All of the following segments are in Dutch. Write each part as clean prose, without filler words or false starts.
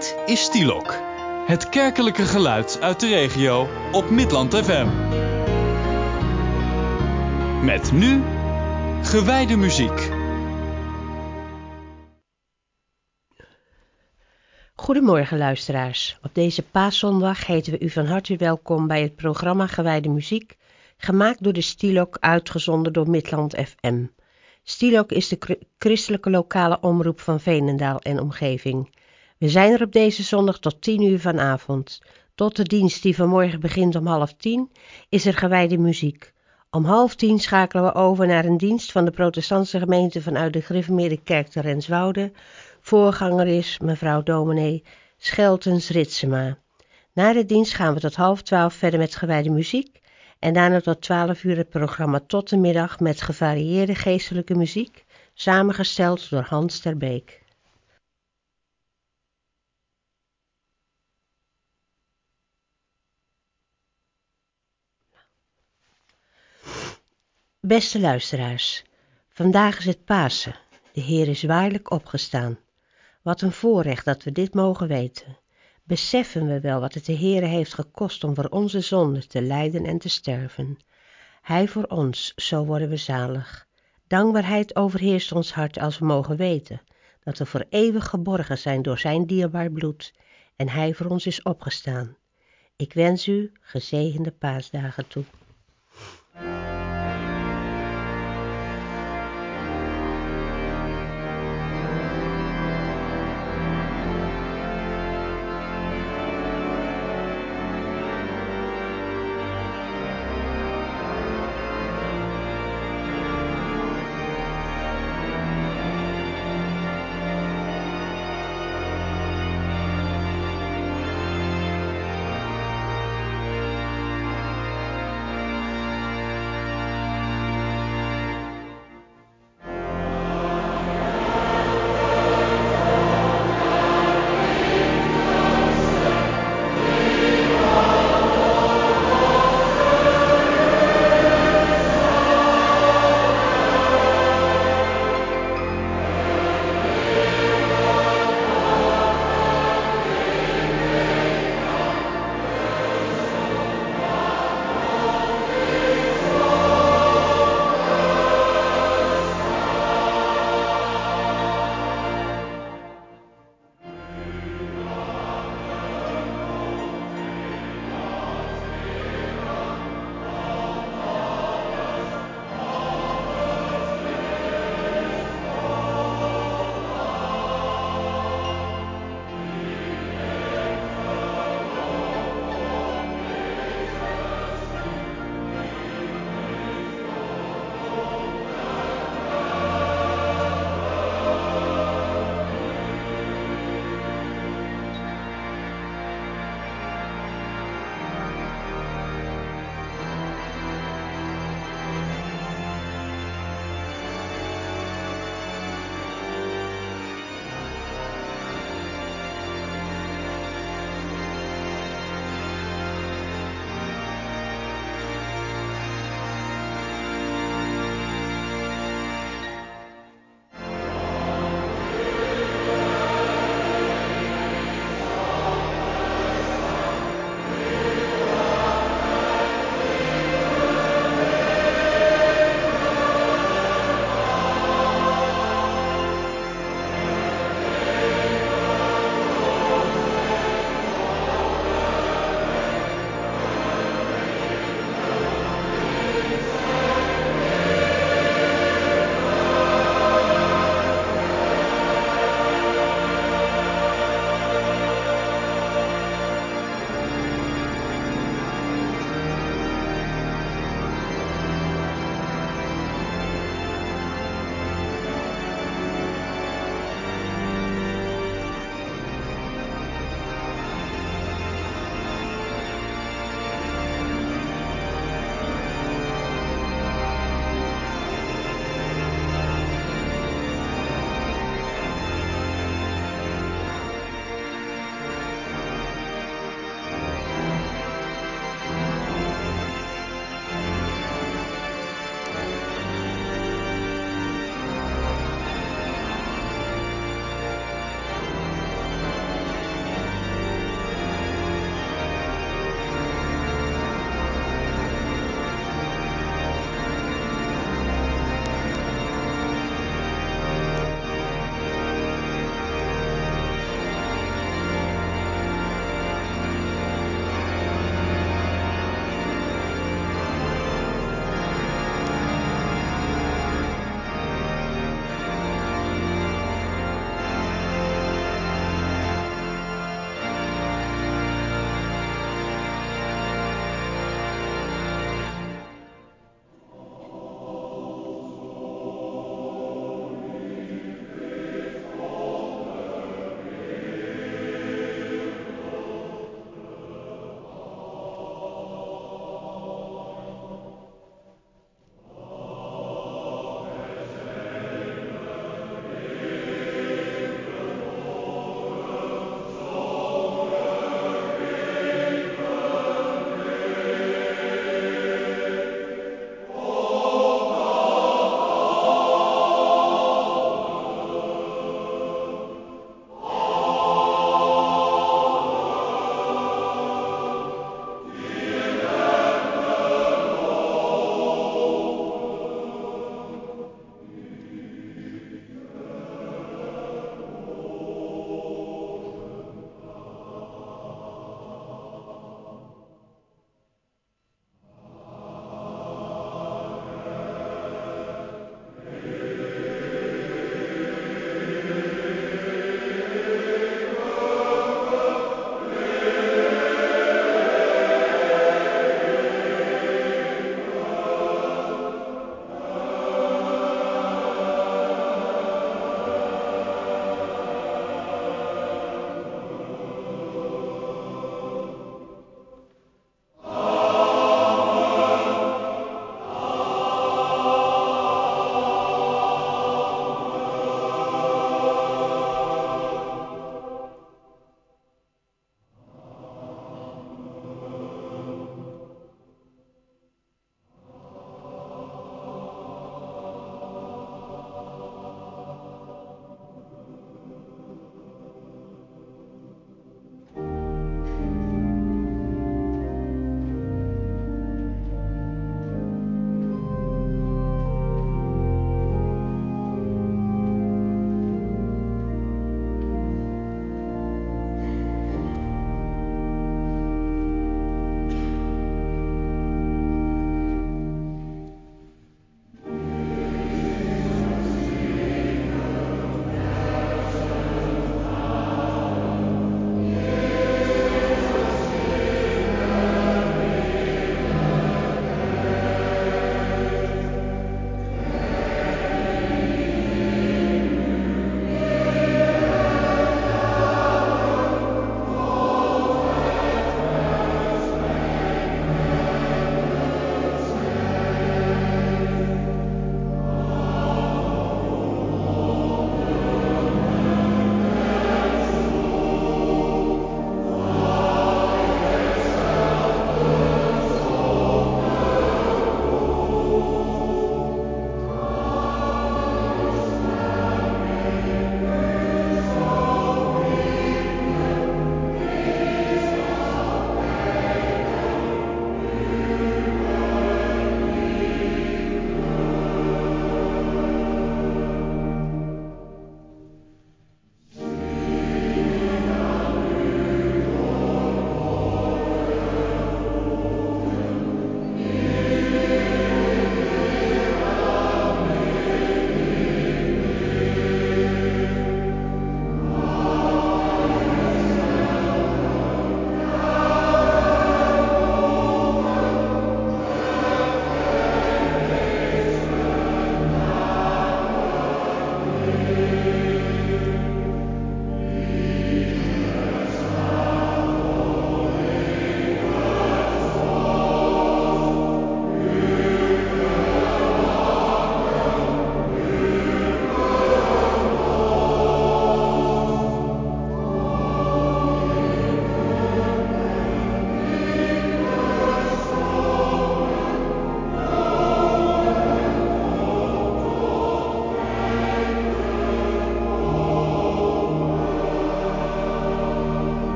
Dit is Stielok, het kerkelijke geluid uit de regio op Midland FM. Met nu gewijde muziek. Goedemorgen luisteraars. Op deze paaszondag heten we u van harte welkom bij het programma Gewijde Muziek, gemaakt door de Stielok, uitgezonden door Midland FM. Stielok is de christelijke lokale omroep van Veenendaal en omgeving. We zijn er op deze zondag tot 10 uur vanavond. Tot de dienst die vanmorgen begint om 9:30 is er gewijde muziek. Om 9:30 schakelen we over naar een dienst van de protestantse gemeente vanuit de Gereformeerde Kerk te Renswoude. Voorganger is mevrouw dominee Scheltens-Ritsema. Na de dienst gaan we tot 11:30 verder met gewijde muziek en daarna tot 12 uur het programma Tot de Middag met gevarieerde geestelijke muziek, samengesteld door Hans ter Beek. Beste luisteraars, vandaag is het Pasen. De Heer is waarlijk opgestaan. Wat een voorrecht dat we dit mogen weten. Beseffen we wel wat het de Heer heeft gekost om voor onze zonden te lijden en te sterven. Hij voor ons, zo worden we zalig. Dankbaarheid overheerst ons hart als we mogen weten dat we voor eeuwig geborgen zijn door zijn dierbaar bloed en hij voor ons is opgestaan. Ik wens u gezegende paasdagen toe.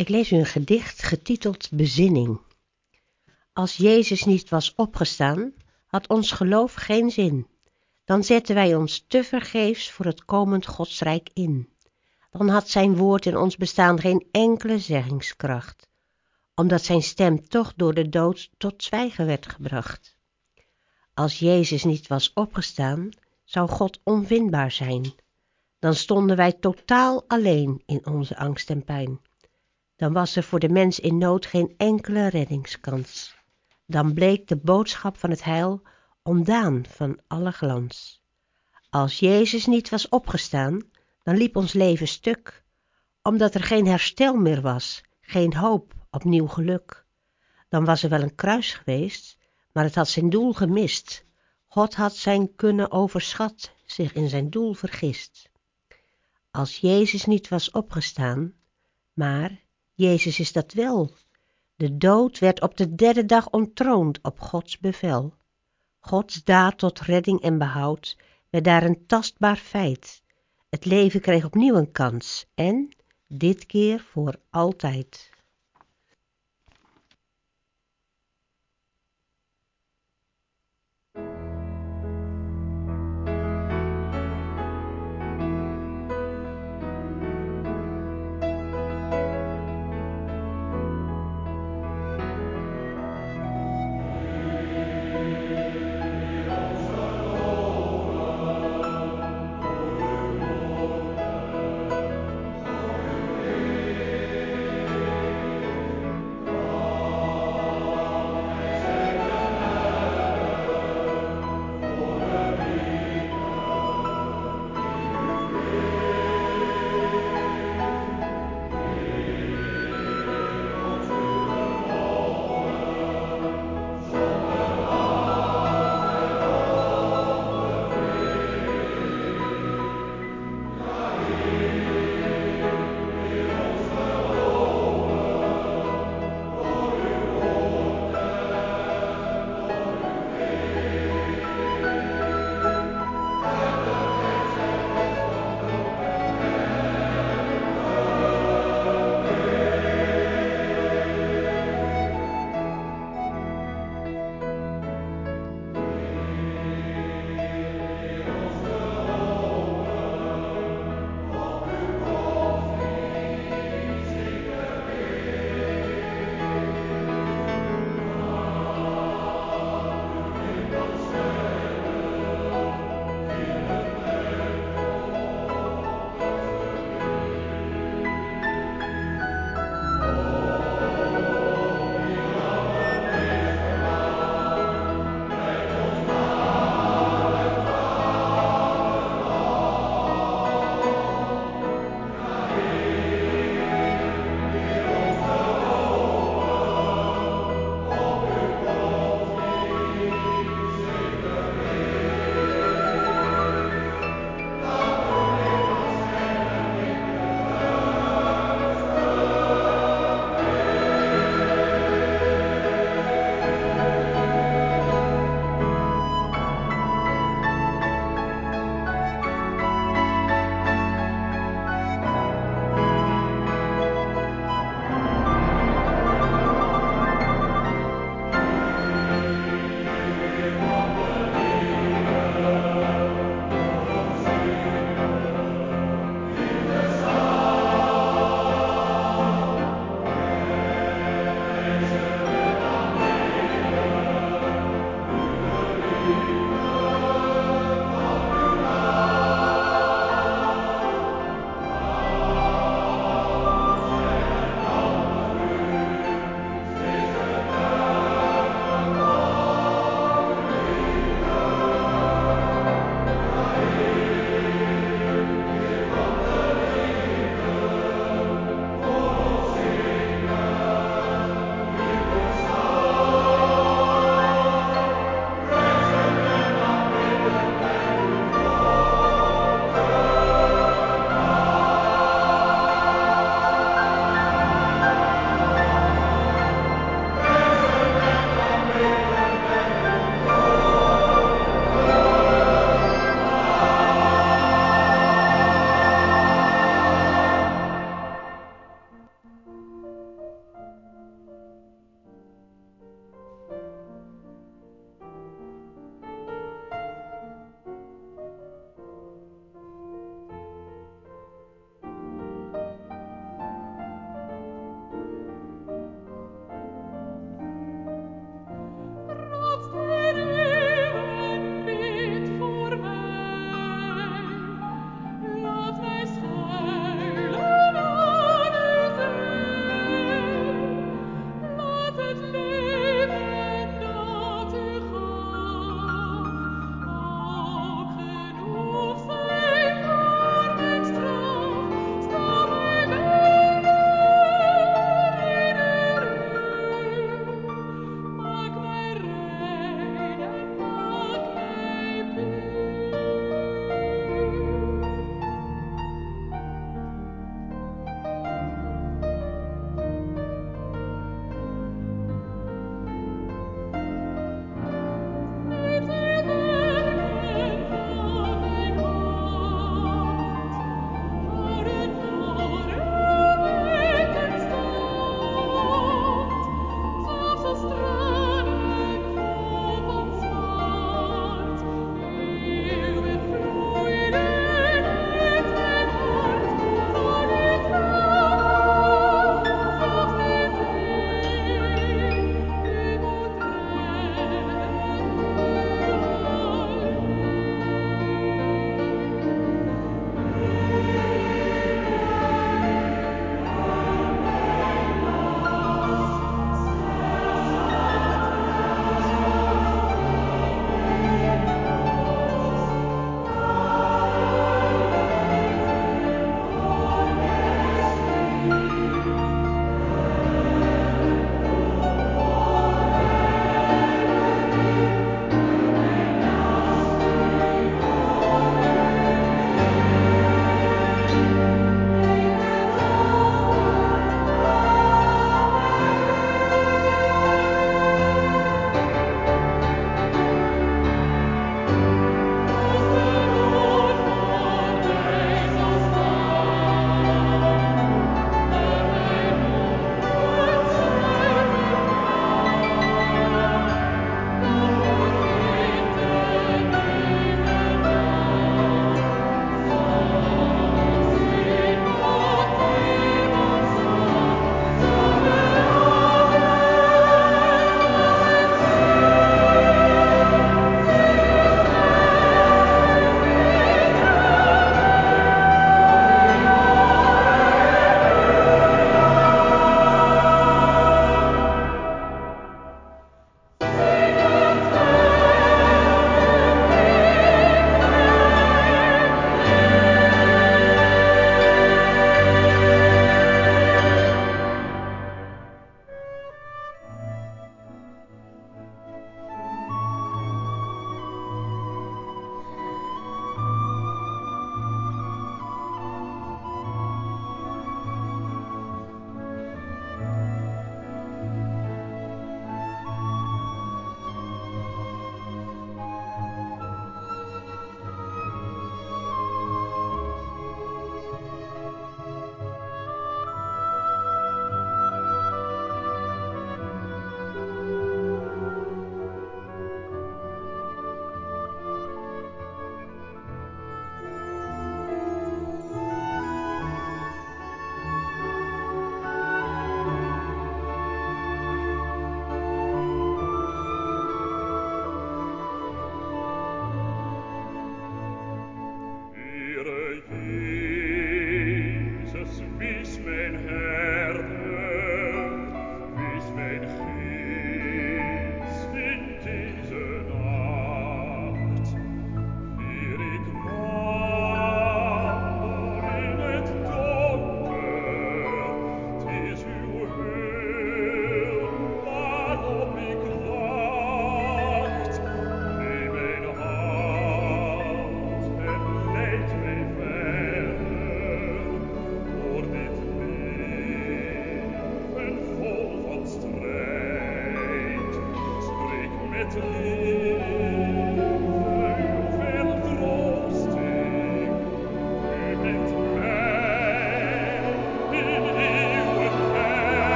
Ik lees u een gedicht getiteld Bezinning. Als Jezus niet was opgestaan, had ons geloof geen zin. Dan zetten wij ons tevergeefs voor het komend Godsrijk in. Dan had zijn woord in ons bestaan geen enkele zeggingskracht, omdat zijn stem toch door de dood tot zwijgen werd gebracht. Als Jezus niet was opgestaan, zou God onvindbaar zijn. Dan stonden wij totaal alleen in onze angst en pijn. Dan was er voor de mens in nood geen enkele reddingskans. Dan bleek de boodschap van het heil ontdaan van alle glans. Als Jezus niet was opgestaan, dan liep ons leven stuk, omdat er geen herstel meer was, geen hoop op nieuw geluk. Dan was er wel een kruis geweest, maar het had zijn doel gemist. God had zijn kunnen overschat, zich in zijn doel vergist. Als Jezus niet was opgestaan, maar Jezus is dat wel. De dood werd op de derde dag onttroond op Gods bevel. Gods daad tot redding en behoud werd daar een tastbaar feit. Het leven kreeg opnieuw een kans en, dit keer voor altijd.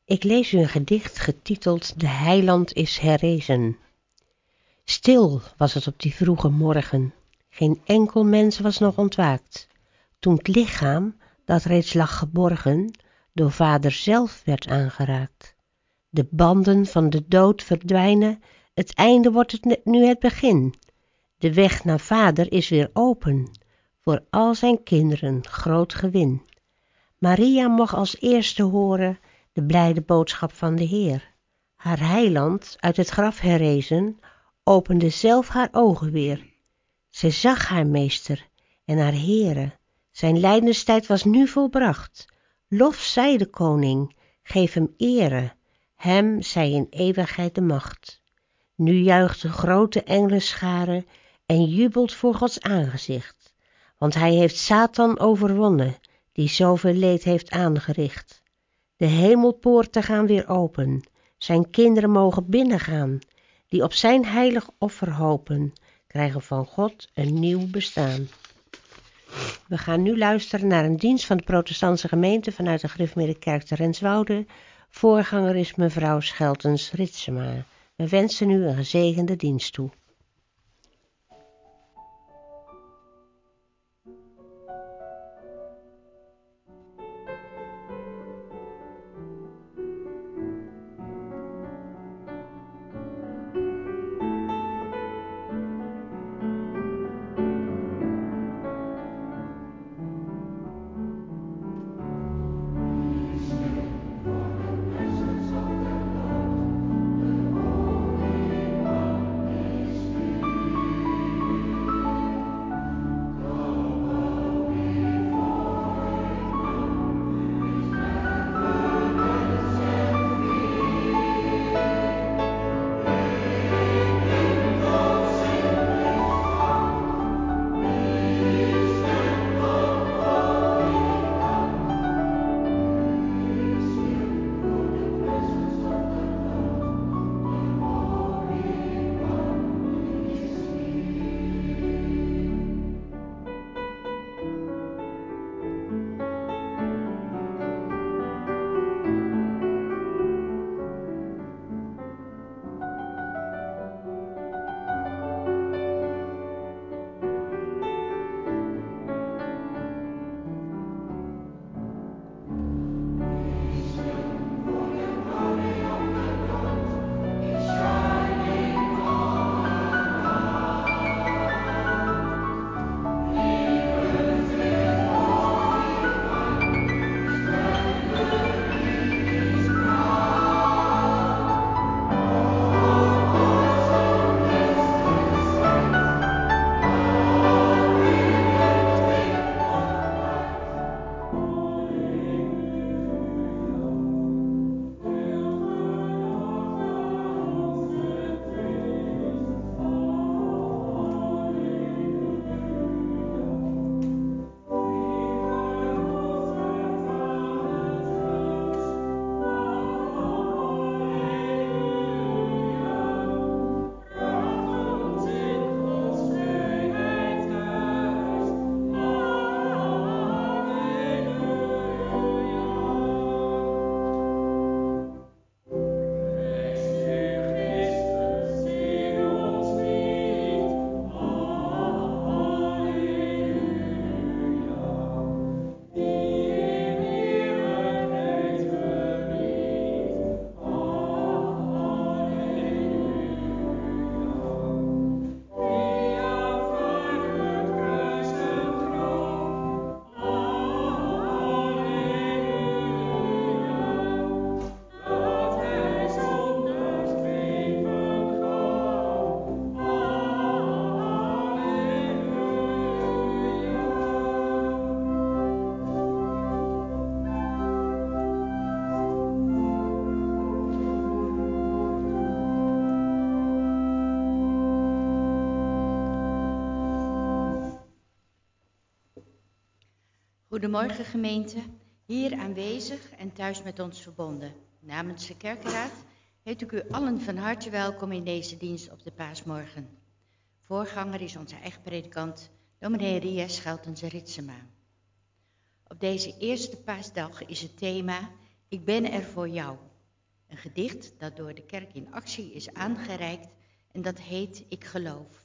Ik lees u een gedicht getiteld De Heiland is herrezen. Stil was het op die vroege morgen, geen enkel mens was nog ontwaakt, toen 't lichaam, dat reeds lag geborgen, door Vader zelf werd aangeraakt. De banden van de dood verdwijnen, het einde wordt nu het begin. De weg naar Vader is weer open, voor al zijn kinderen groot gewin. Maria mocht als eerste horen de blijde boodschap van de Heer. Haar heiland, uit het graf herrezen, opende zelf haar ogen weer. Zij zag haar meester en haar Heere. Zijn lijdenstijd was nu volbracht. Lof zij de koning, geef hem ere. Hem zij in eeuwigheid de macht. Nu juicht een grote engelenschare en jubelt voor Gods aangezicht. Want hij heeft Satan overwonnen, die zoveel leed heeft aangericht. De hemelpoorten gaan weer open, zijn kinderen mogen binnengaan, die op zijn heilig offer hopen, krijgen van God een nieuw bestaan. We gaan nu luisteren naar een dienst van de protestantse gemeente vanuit de Gereformeerde Kerk te Renswoude. Voorganger is mevrouw Scheltens-Ritsema. We wensen u een gezegende dienst toe. Goedemorgen gemeente, hier aanwezig en thuis met ons verbonden. Namens de kerkenraad heet ik u allen van harte welkom in deze dienst op de paasmorgen. Voorganger is onze eigen predikant, dominee Ria Scheltens-Ritsema. Op deze eerste paasdag is het thema, ik ben er voor jou, Een gedicht dat door de Kerk in Actie is aangereikt en dat heet Ik geloof.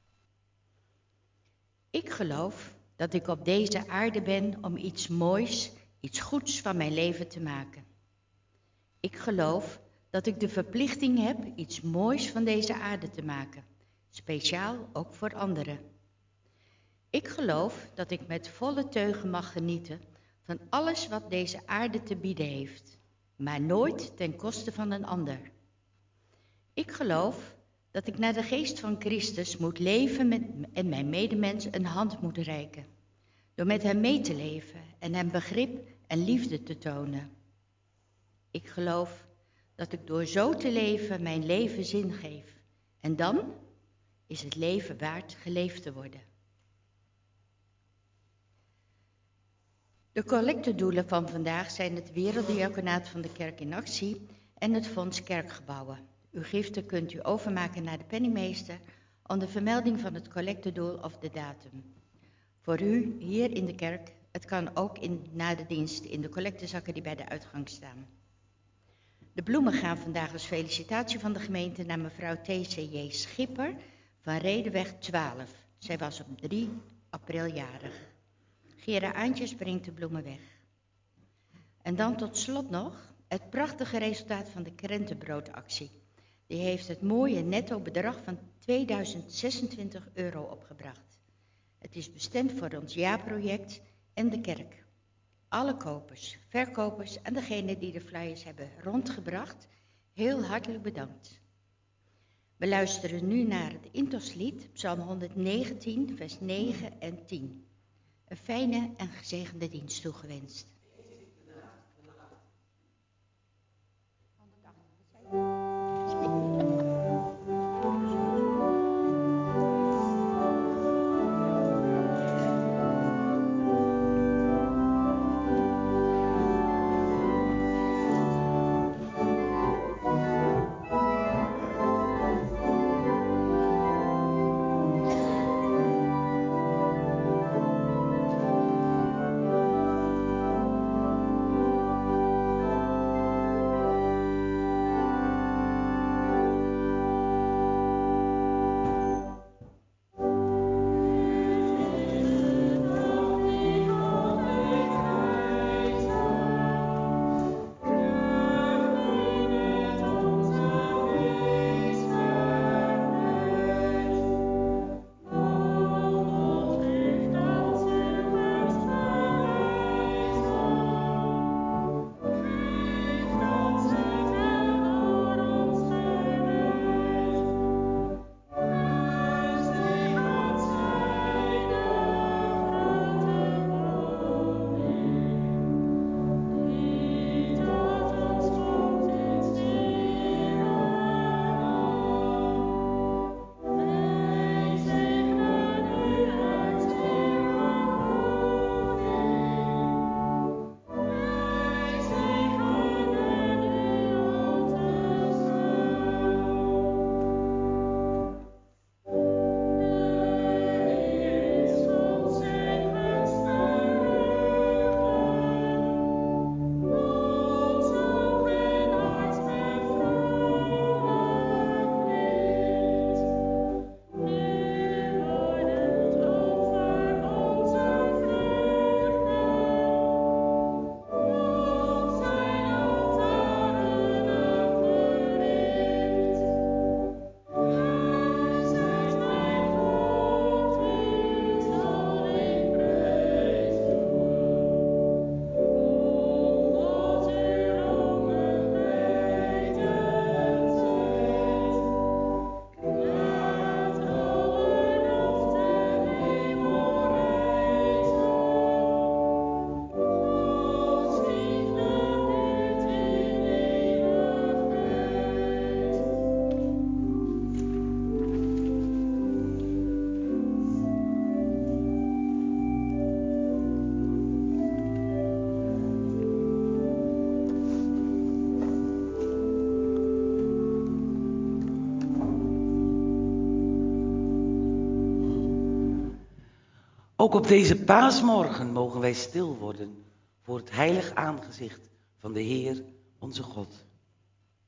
Ik geloof dat ik op deze aarde ben om iets moois, iets goeds van mijn leven te maken. Ik geloof dat ik de verplichting heb iets moois van deze aarde te maken, speciaal ook voor anderen. Ik geloof dat ik met volle teugen mag genieten van alles wat deze aarde te bieden heeft, maar nooit ten koste van een ander. Ik geloof dat ik naar de geest van Christus moet leven en mijn medemens een hand moet reiken, door met hem mee te leven en hem begrip en liefde te tonen. Ik geloof dat ik door zo te leven mijn leven zin geef. En dan is het leven waard geleefd te worden. De collectedoelen van vandaag zijn het Werelddiaconaat van de Kerk in Actie en het Fonds Kerkgebouwen. Uw giften kunt u overmaken naar de penningmeester onder vermelding van het collectedoel of de datum. Voor u hier in de kerk, het kan ook na de dienst in de collectezakken die bij de uitgang staan. De bloemen gaan vandaag als felicitatie van de gemeente naar mevrouw T.C.J. Schipper van Redeweg 12. Zij was op 3 april jarig. Gera Aantjes brengt de bloemen weg. En dan tot slot nog het prachtige resultaat van de krentenbroodactie. Die heeft het mooie netto bedrag van €2026 opgebracht. Het is bestemd voor ons jaarproject en de kerk. Alle kopers, verkopers en degenen die de flyers hebben rondgebracht, heel hartelijk bedankt. We luisteren nu naar het intoslied, Psalm 119, vers 9 en 10. Een fijne en gezegende dienst toegewenst. Ook op deze paasmorgen mogen wij stil worden voor het heilig aangezicht van de Heer, onze God.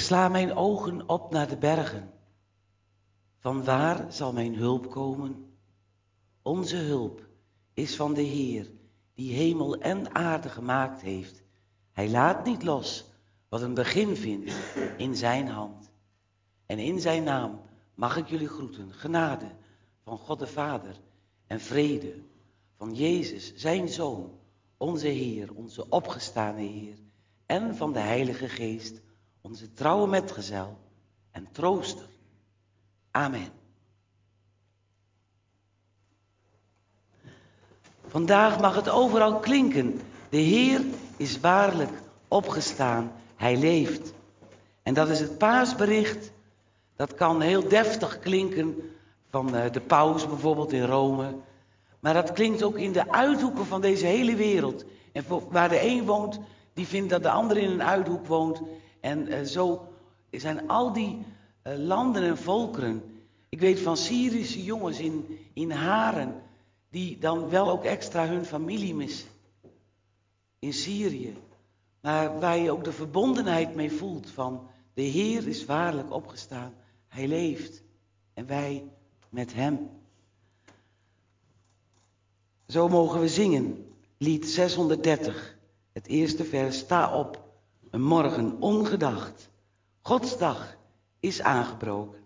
sla mijn ogen op naar de bergen. Van waar zal mijn hulp komen? Onze hulp is van de Heer, die hemel en aarde gemaakt heeft. Hij laat niet los wat een begin vindt in zijn hand. En in zijn naam mag ik jullie groeten. Genade van God de Vader en vrede van Jezus, zijn Zoon, onze Heer, onze opgestane Heer. En van de Heilige Geest, onze trouwe metgezel en trooster. Amen. Vandaag mag het overal klinken. De Heer is waarlijk opgestaan. Hij leeft. En dat is het paasbericht. Dat kan heel deftig klinken van de paus bijvoorbeeld in Rome. Maar dat klinkt ook in de uithoeken van deze hele wereld. En waar de een woont, die vindt dat de ander in een uithoek woont. En zo zijn al die landen en volkeren. Ik weet van Syrische jongens in Haren, die dan wel ook extra hun familie missen. In Syrië. Maar waar je ook de verbondenheid mee voelt van de Heer is waarlijk opgestaan. Hij leeft. En wij met hem. Zo mogen we zingen. Lied 630. Het eerste vers. Sta op. Een morgen ongedacht. Gods dag is aangebroken.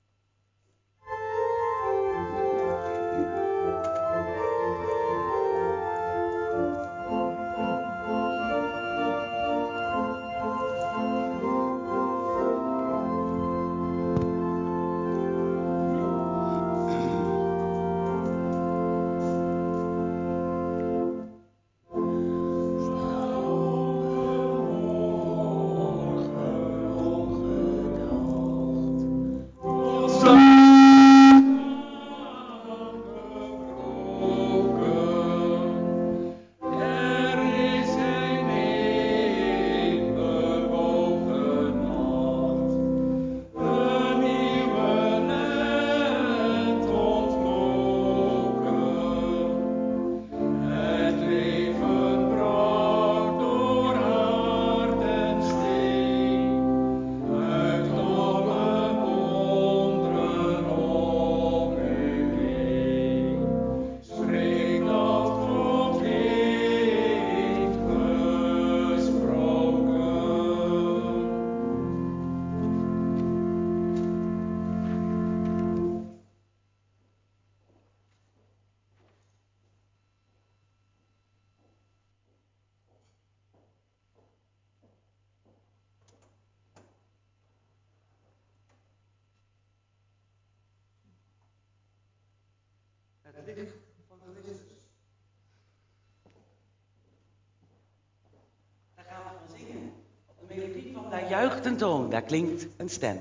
Het licht van Christus. Daar gaan we van zingen. Op de melodie van Daar juicht een toon, daar klinkt een stem.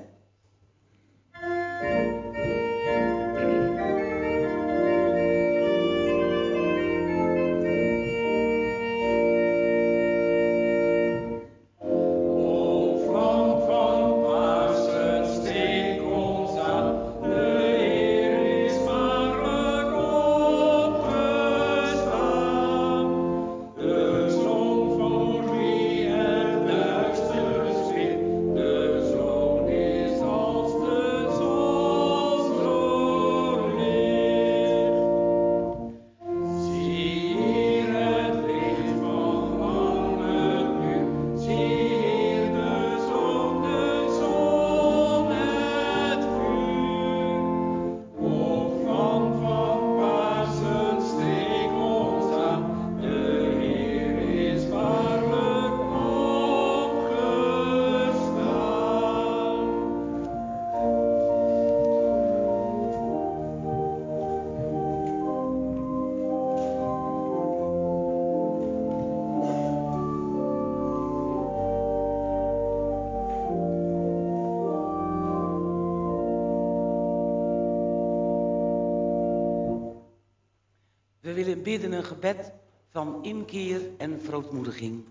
We willen bidden een gebed van inkeer en verootmoediging.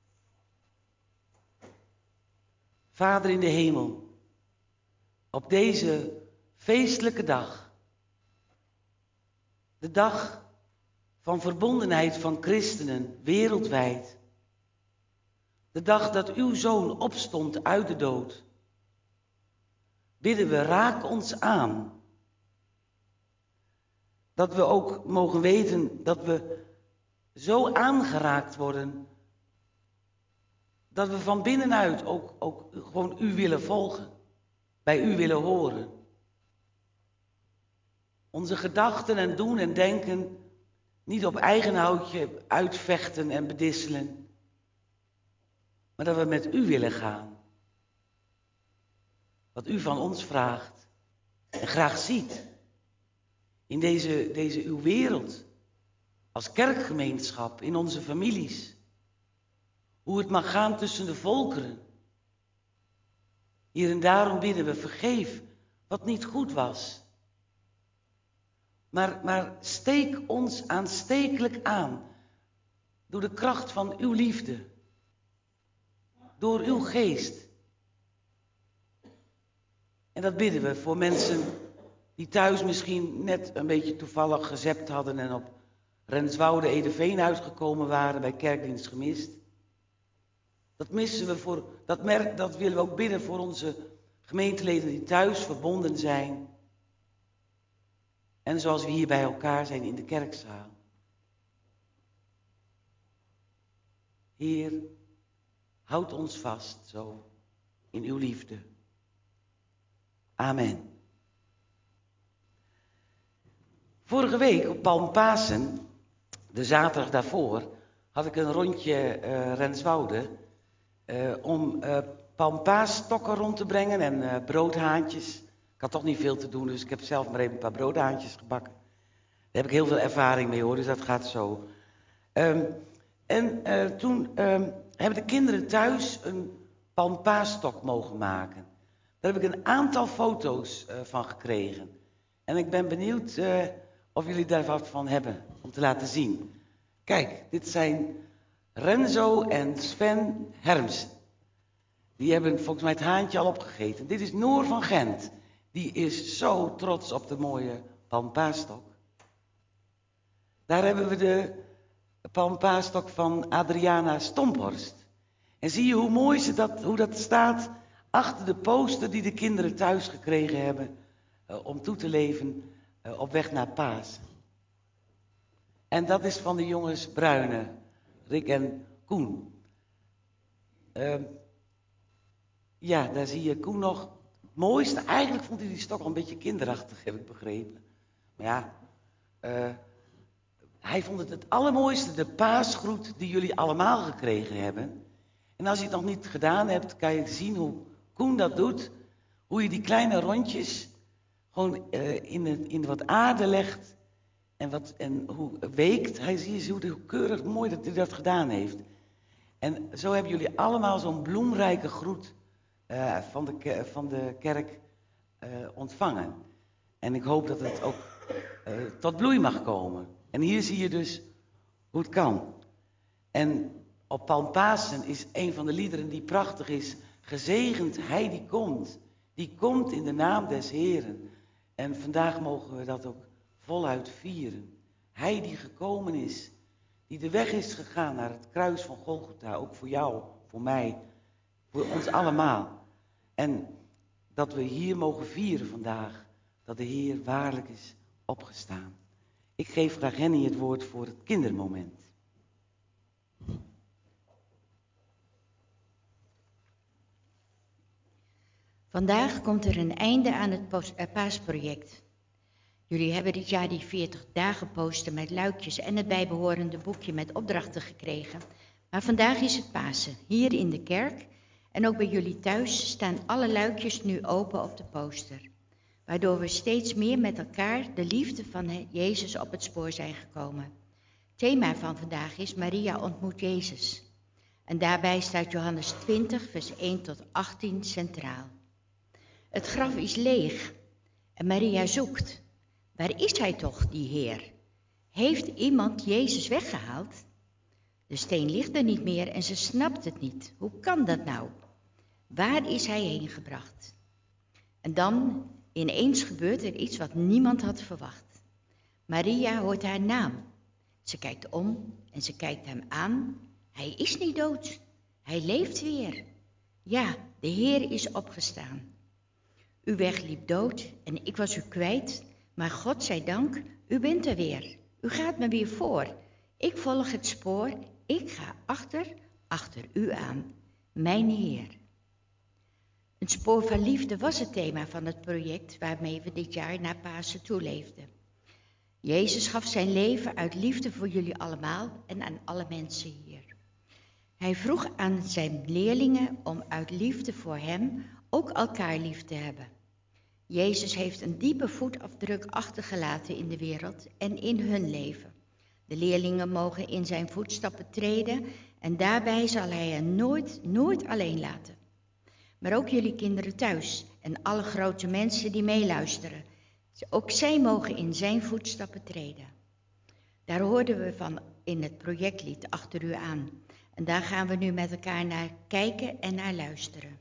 Vader in de hemel, op deze feestelijke dag, de dag van verbondenheid van christenen wereldwijd, de dag dat uw Zoon opstond uit de dood, bidden we, raak ons aan. Dat we ook mogen weten dat we zo aangeraakt worden, dat we van binnenuit ook gewoon u willen volgen, bij u willen horen. Onze gedachten en doen en denken niet op eigen houtje uitvechten en bedisselen, maar dat we met u willen gaan. Wat u van ons vraagt en graag ziet in deze uw wereld, als kerkgemeenschap, in onze families. Hoe het mag gaan tussen de volkeren. Hier en daarom bidden we, vergeef wat niet goed was. Maar steek ons aanstekelijk aan door de kracht van uw liefde. Door uw geest. En dat bidden we voor mensen die thuis misschien net een beetje toevallig gezept hadden en op Renswoude Edeveen uitgekomen waren bij kerkdienst gemist. Dat missen we dat willen we ook bidden voor onze gemeenteleden die thuis verbonden zijn. En zoals we hier bij elkaar zijn in de kerkzaal. Heer, houd ons vast zo in uw liefde. Amen. Vorige week op Palmpasen, de zaterdag daarvoor, had ik een rondje Renswoude om palmpaasstokken rond te brengen en broodhaantjes. Ik had toch niet veel te doen, dus ik heb zelf maar even een paar broodhaantjes gebakken. Daar heb ik heel veel ervaring mee hoor, dus dat gaat zo. Toen hebben de kinderen thuis een palmpaasstok mogen maken. Daar heb ik een aantal foto's van gekregen. En ik ben benieuwd of jullie daar wat van hebben om te laten zien. Kijk, dit zijn Renzo en Sven Hermsen. Die hebben volgens mij het haantje al opgegeten. Dit is Noor van Gent. Die is zo trots op de mooie palmpaasstok. Daar hebben we de palmpaasstok van Adriana Stomphorst. En zie je hoe mooi hoe dat staat achter de poster die de kinderen thuis gekregen hebben om toe te leven op weg naar Pasen. En dat is van de jongens Bruyne, Rick en Koen. Ja, daar zie je Koen nog. Het mooiste, eigenlijk vond hij die stok al een beetje kinderachtig, heb ik begrepen. Maar ja, hij vond het allermooiste, de paasgroet die jullie allemaal gekregen hebben. En als je het nog niet gedaan hebt, kan je zien hoe Koen dat doet. Hoe je die kleine rondjes gewoon in wat aarde legt. En hoe weekt. Hij zie je hoe keurig mooi dat hij dat gedaan heeft. En zo hebben jullie allemaal zo'n bloemrijke groet van de kerk ontvangen. En ik hoop dat het ook tot bloei mag komen. En hier zie je dus hoe het kan. En op Palmpasen is een van de liederen die prachtig is. Gezegend hij die komt. Die komt in de naam des Heren. En vandaag mogen we dat ook voluit vieren. Hij die gekomen is. Die de weg is gegaan naar het kruis van Golgotha. Ook voor jou, voor mij, voor ons allemaal. En dat we hier mogen vieren vandaag. Dat de Heer waarlijk is opgestaan. Ik geef graag Henny het woord voor het kindermoment. Vandaag komt er een einde aan het paasproject. Jullie hebben dit jaar die 40 dagen poster met luikjes en het bijbehorende boekje met opdrachten gekregen. Maar vandaag is het Pasen, hier in de kerk. En ook bij jullie thuis staan alle luikjes nu open op de poster. Waardoor we steeds meer met elkaar de liefde van Jezus op het spoor zijn gekomen. Het thema van vandaag is Maria ontmoet Jezus. En daarbij staat Johannes 20 vers 1 tot 18 centraal. Het graf is leeg en Maria zoekt. Waar is hij toch, die Heer? Heeft iemand Jezus weggehaald? De steen ligt er niet meer en ze snapt het niet. Hoe kan dat nou? Waar is hij heen gebracht? En dan ineens gebeurt er iets wat niemand had verwacht. Maria hoort haar naam. Ze kijkt om en ze kijkt hem aan. Hij is niet dood. Hij leeft weer. Ja, de Heer is opgestaan. Uw weg liep dood en ik was u kwijt, maar God zij dank, u bent er weer. U gaat me weer voor. Ik volg het spoor, ik ga achter u aan, mijn Heer. Een spoor van liefde was het thema van het project waarmee we dit jaar naar Pasen toeleefden. Jezus gaf zijn leven uit liefde voor jullie allemaal en aan alle mensen hier. Hij vroeg aan zijn leerlingen om uit liefde voor hem ook elkaar lief te hebben. Jezus heeft een diepe voetafdruk achtergelaten in de wereld en in hun leven. De leerlingen mogen in zijn voetstappen treden en daarbij zal hij hen nooit alleen laten. Maar ook jullie kinderen thuis en alle grote mensen die meeluisteren. Ook zij mogen in zijn voetstappen treden. Daar hoorden we van in het projectlied Achter u aan. En daar gaan we nu met elkaar naar kijken en naar luisteren.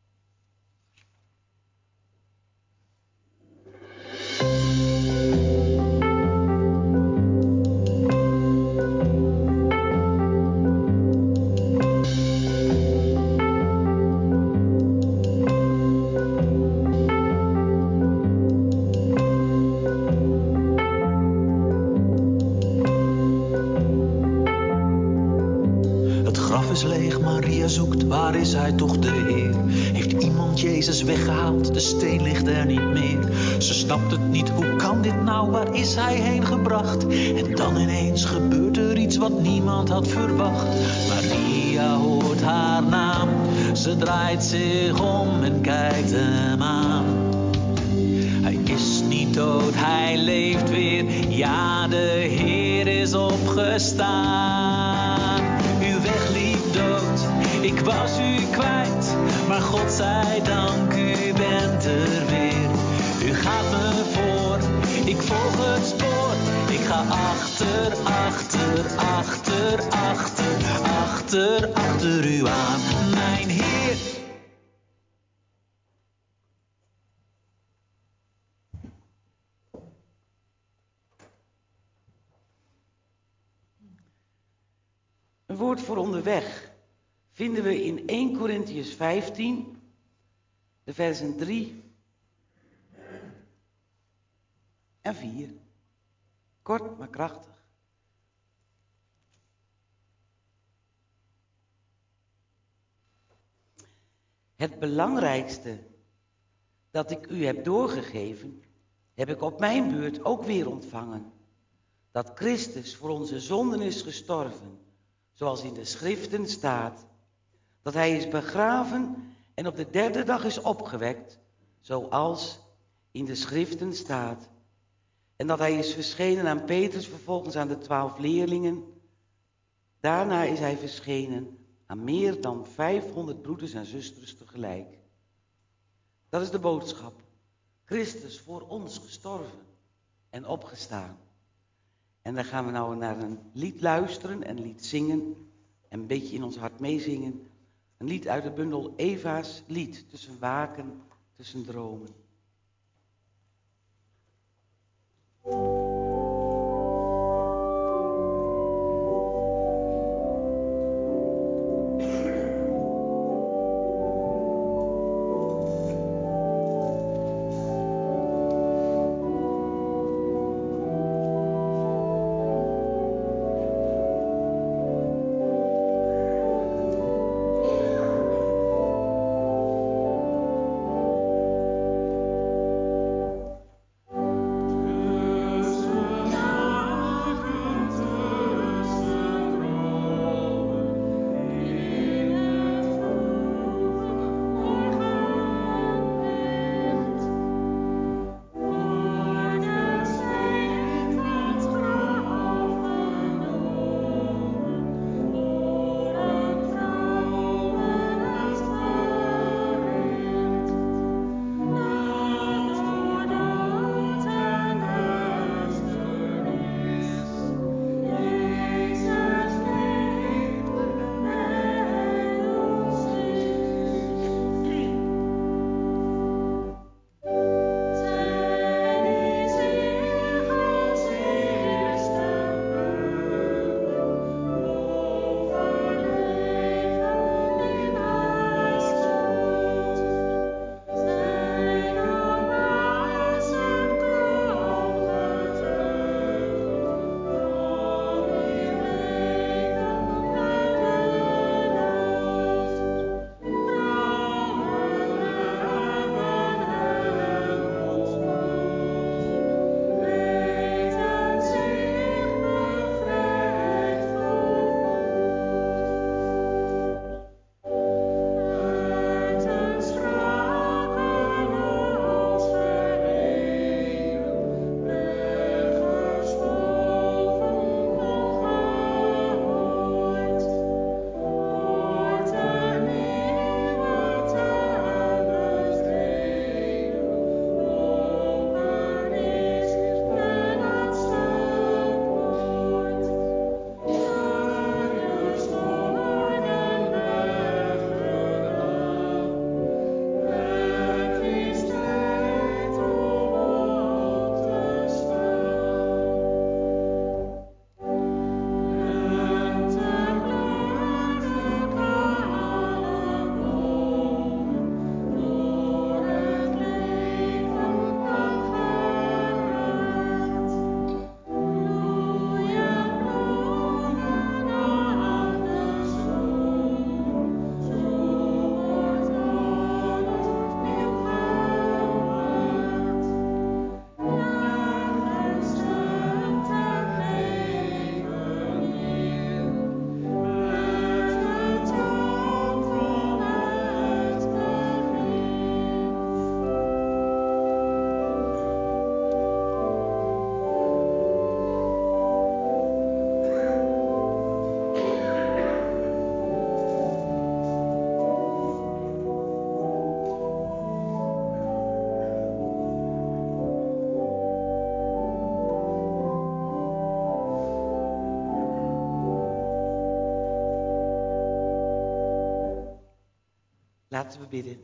Waar is hij toch de Heer? Heeft iemand Jezus weggehaald? De steen ligt er niet meer. Ze snapt het niet, hoe kan dit nou? Waar is hij heen gebracht? En dan ineens gebeurt er iets wat niemand had verwacht. Maria hoort haar naam. Ze draait zich om en kijkt hem aan. Hij is niet dood, hij leeft weer. Ja, de Heer is opgestaan. Uw weg liep dood. Ik was u kwijt, maar God zij dank, u bent er weer. U gaat me voor, ik volg het spoor. Ik ga achter u aan, mijn Heer. Een woord voor onderweg vinden we in 1 Korintiërs 15, de versen 3 en 4. Kort maar krachtig. Het belangrijkste dat ik u heb doorgegeven, heb ik op mijn beurt ook weer ontvangen. Dat Christus voor onze zonden is gestorven, zoals in de schriften staat. Dat hij is begraven en op de 3e dag is opgewekt, zoals in de schriften staat. En dat hij is verschenen aan Petrus, vervolgens aan de 12 leerlingen. Daarna is hij verschenen aan meer dan 500 broeders en zusters tegelijk. Dat is de boodschap. Christus voor ons gestorven en opgestaan. En dan gaan we nou naar een lied luisteren en een lied zingen en een beetje in ons hart meezingen. Een lied uit de bundel Eva's lied, tussen waken, tussen dromen. Laten we bidden.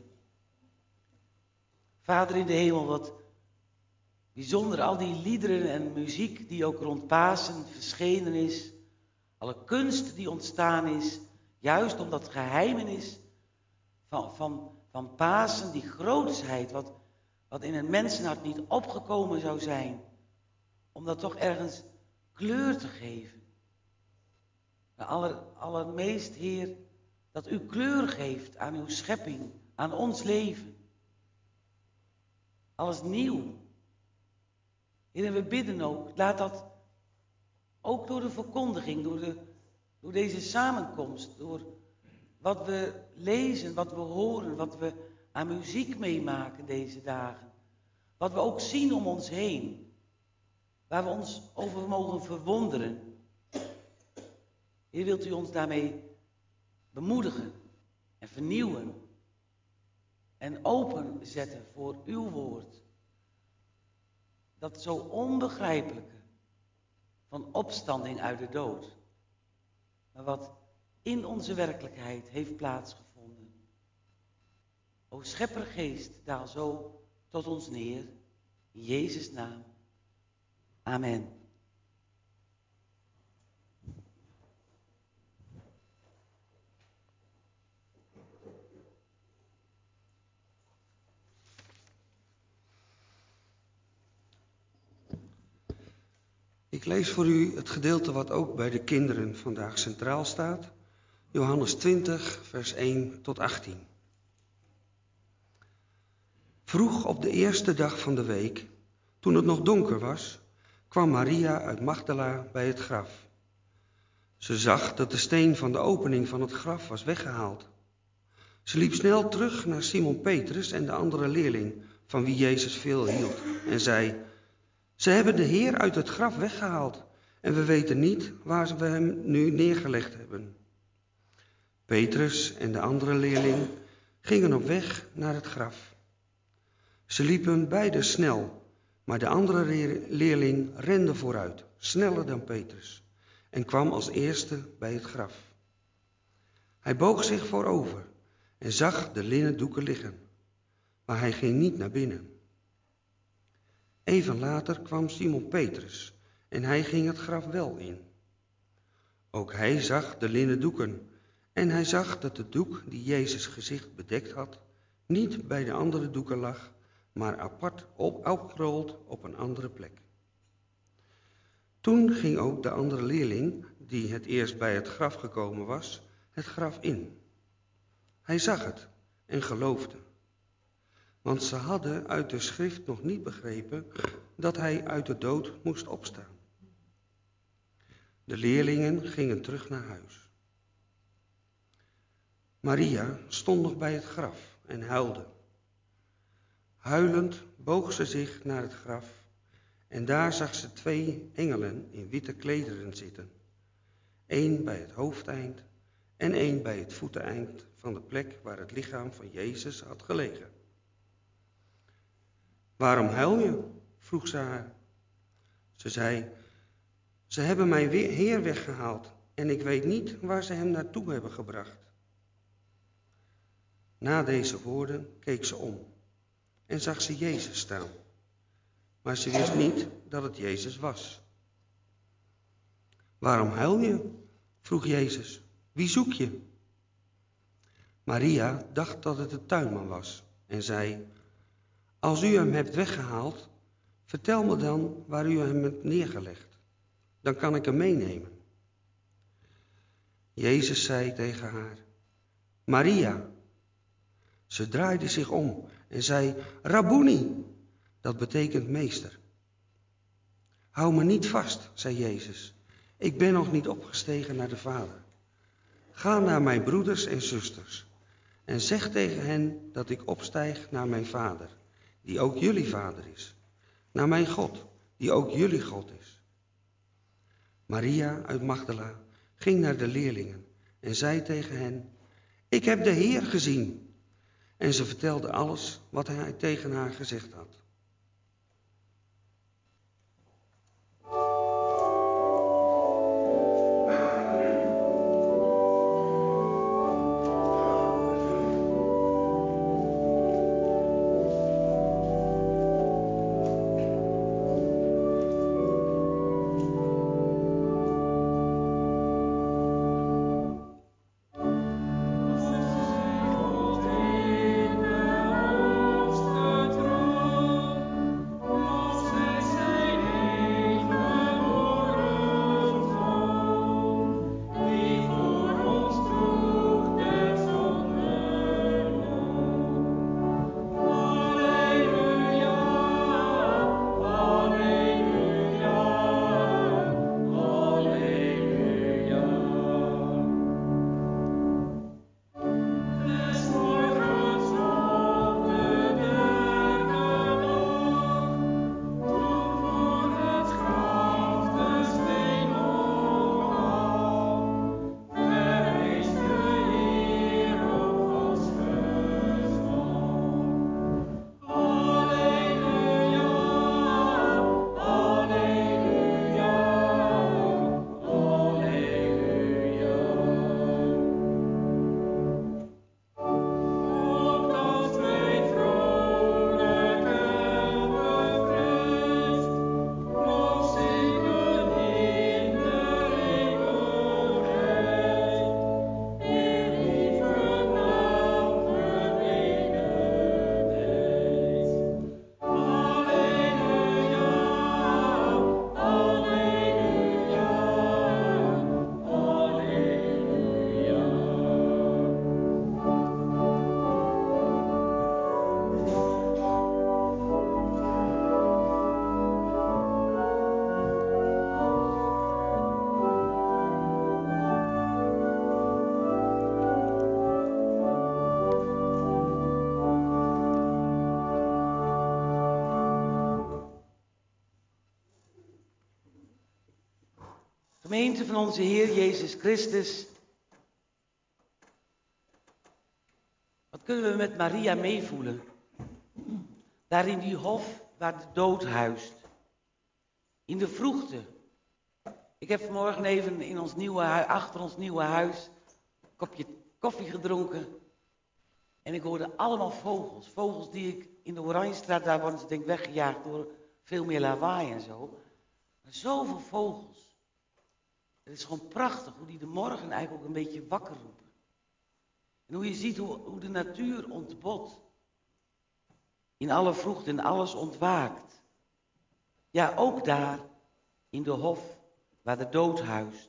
Vader in de hemel, wat bijzonder al die liederen en muziek die ook rond Pasen verschenen is. Alle kunst die ontstaan is, juist omdat het geheimenis van Pasen, die grootsheid, wat in een mensenhart niet opgekomen zou zijn. Om dat toch ergens kleur te geven. Allermeest, Heer, dat u kleur geeft aan uw schepping, aan ons leven. Alles nieuw. Heer, en we bidden ook, laat dat ook door de verkondiging, door deze samenkomst, door wat we lezen, wat we horen, wat we aan muziek meemaken deze dagen. Wat we ook zien om ons heen, waar we ons over mogen verwonderen. Heer, wilt u ons daarmee bemoedigen en vernieuwen en openzetten voor uw woord. Dat zo onbegrijpelijke van opstanding uit de dood, maar wat in onze werkelijkheid heeft plaatsgevonden. O Scheppergeest, daal zo tot ons neer, in Jezus' naam. Amen. Ik lees voor u het gedeelte wat ook bij de kinderen vandaag centraal staat. Johannes 20, vers 1 tot 18. Vroeg op de eerste dag van de week, toen het nog donker was, kwam Maria uit Magdala bij het graf. Ze zag dat de steen van de opening van het graf was weggehaald. Ze liep snel terug naar Simon Petrus en de andere leerling, van wie Jezus veel hield, en zei: Ze hebben de Heer uit het graf weggehaald en we weten niet waar we hem nu neergelegd hebben. Petrus en de andere leerling gingen op weg naar het graf. Ze liepen beide snel, maar de andere leerling rende vooruit, sneller dan Petrus, en kwam als eerste bij het graf. Hij boog zich voorover en zag de linnen doeken liggen, maar hij ging niet naar binnen. Even later kwam Simon Petrus en hij ging het graf wel in. Ook hij zag de linnen doeken en hij zag dat de doek die Jezus' gezicht bedekt had, niet bij de andere doeken lag, maar apart opgerold op een andere plek. Toen ging ook de andere leerling, die het eerst bij het graf gekomen was, het graf in. Hij zag het en geloofde. Want ze hadden uit de schrift nog niet begrepen dat hij uit de dood moest opstaan. De leerlingen gingen terug naar huis. Maria stond nog bij het graf en huilde. Huilend boog ze zich naar het graf en daar zag ze 2 engelen in witte klederen zitten. 1 bij het hoofdeind en 1 bij het voeteneind van de plek waar het lichaam van Jezus had gelegen. Waarom huil je? Vroeg ze haar. Ze zei: Ze hebben mijn Heer weggehaald en ik weet niet waar ze hem naartoe hebben gebracht. Na deze woorden keek ze om en zag ze Jezus staan. Maar ze wist niet dat het Jezus was. Waarom huil je? Vroeg Jezus. Wie zoek je? Maria dacht dat het de tuinman was en zei: Als u hem hebt weggehaald, vertel me dan waar u hem hebt neergelegd. Dan kan ik hem meenemen. Jezus zei tegen haar: Maria. Ze draaide zich om en zei: Rabboni, dat betekent meester. Hou me niet vast, zei Jezus. Ik ben nog niet opgestegen naar de Vader. Ga naar mijn broeders en zusters en zeg tegen hen dat ik opstijg naar mijn Vader, die ook jullie Vader is. Naar mijn God, die ook jullie God is. Maria uit Magdala ging naar de leerlingen en zei tegen hen: Ik heb de Heer gezien. En ze vertelde alles wat hij tegen haar gezegd had. gemeente van onze Heer Jezus Christus, wat kunnen we met Maria meevoelen? Daar in die hof waar de dood huist. In de vroegte. Ik heb vanmorgen even in ons achter ons nieuwe huis een kopje koffie gedronken. En ik hoorde allemaal vogels. Vogels die ik in de Oranjestraat, daar worden ze denk ik weggejaagd door veel meer lawaai en zo. Maar zoveel vogels. Het is gewoon prachtig hoe die de morgen eigenlijk ook een beetje wakker roepen. En hoe je ziet hoe de natuur ontbot. In alle vroegte en alles ontwaakt. Ja, ook daar in de hof waar de dood huist.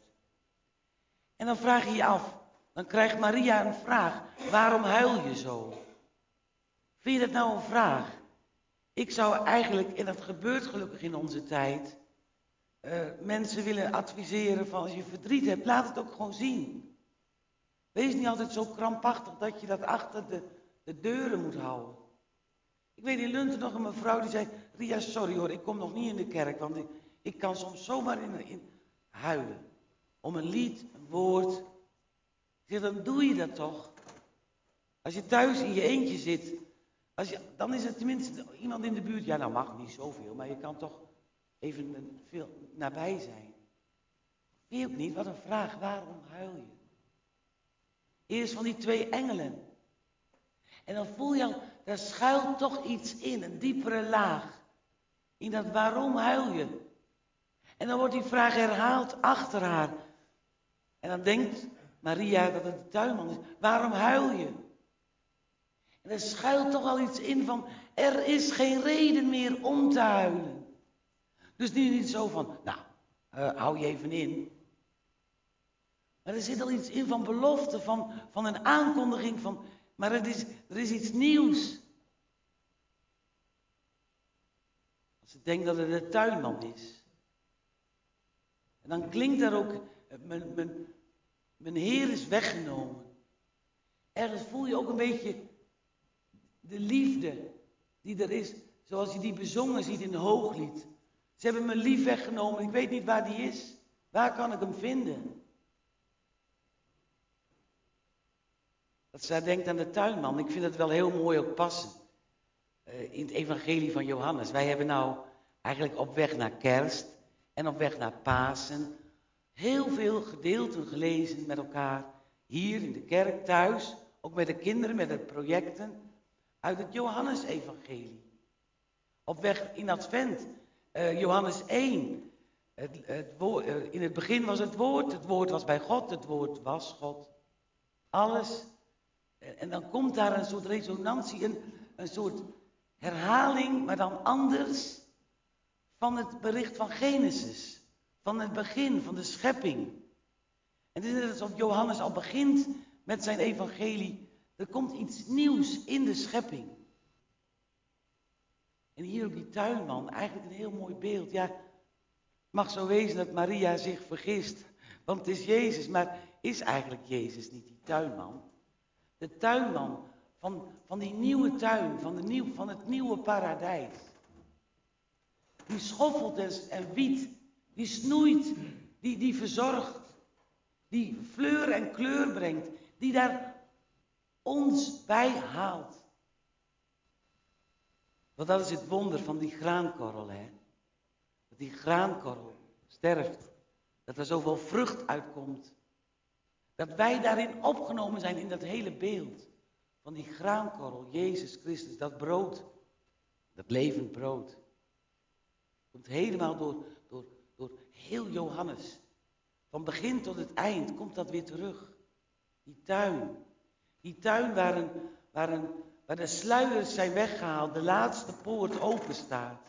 En dan vraag je je af, dan krijgt Maria een vraag. Waarom huil je zo? Vind je dat nou een vraag? Ik zou eigenlijk, en dat gebeurt gelukkig in onze tijd, mensen willen adviseren van als je verdriet hebt, laat het ook gewoon zien. Wees niet altijd zo krampachtig dat je dat achter de deuren moet houden. Ik weet in Lunten nog een mevrouw die zei, Ria, sorry hoor, ik kom nog niet in de kerk, want ik kan soms zomaar in huilen. Om een lied, een woord. Ik zeg, dan doe je dat toch. Als je thuis in je eentje zit, dan is er tenminste iemand in de buurt. Ja, nou mag niet zoveel, maar je kan toch even veel nabij zijn. Weet je ook niet, wat een vraag, waarom huil je? Eerst van die 2 engelen. En dan voel je al, daar schuilt toch iets in, een diepere laag. In dat waarom huil je? En dan wordt die vraag herhaald achter haar. En dan denkt Maria dat het de tuinman is. Waarom huil je? En er schuilt toch al iets in van, er is geen reden meer om te huilen. Dus nu niet zo van, nou, hou je even in. Maar er zit al iets in van belofte, van een aankondiging van, maar er is iets nieuws. Als ze denkt dat het de tuinman is. En dan klinkt daar ook, mijn Heer is weggenomen. Ergens voel je ook een beetje de liefde die er is, zoals je die bezongen ziet in Hooglied. Ze hebben mijn lief weggenomen, ik weet niet waar die is. Waar kan ik hem vinden? Dat zij denkt aan de tuinman. Ik vind het wel heel mooi ook passen. In het evangelie van Johannes. Wij hebben nou eigenlijk op weg naar kerst en op weg naar Pasen heel veel gedeelten gelezen met elkaar. Hier in de kerk thuis, ook met de kinderen, met de projecten. Uit het Johannes-evangelie. Op weg in Advent. Johannes 1. In het begin was het woord was bij God, het woord was God. Alles. En dan komt daar een soort resonantie, een soort herhaling, maar dan anders, van het bericht van Genesis. Van het begin, van de schepping. En het is net alsof Johannes al begint met zijn evangelie. Er komt iets nieuws in de schepping. En hier op die tuinman, eigenlijk een heel mooi beeld. Ja, het mag zo wezen dat Maria zich vergist. Want het is Jezus, maar is eigenlijk Jezus niet die tuinman? De tuinman van die nieuwe tuin, van het nieuwe paradijs. Die schoffelt en wiet, die snoeit, die verzorgt. Die fleur en kleur brengt, die daar ons bij haalt. Want dat is het wonder van die graankorrel, hè. Dat die graankorrel sterft. Dat er zoveel vrucht uitkomt. Dat wij daarin opgenomen zijn in dat hele beeld. Van die graankorrel, Jezus Christus, dat brood. Dat levend brood. Komt helemaal door heel Johannes. Van begin tot het eind komt dat weer terug. Die tuin. Die tuin waar de sluiers zijn weggehaald, de laatste poort open staat.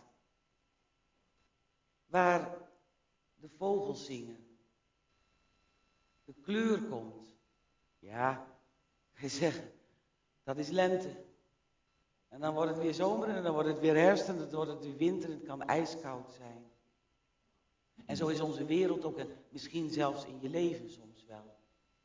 Waar de vogels zingen. De kleur komt. Ja, je zegt, dat is lente. En dan wordt het weer zomer en dan wordt het weer herfst en dan wordt het weer winter en het kan ijskoud zijn. En zo is onze wereld ook, en misschien zelfs in je leven soms wel.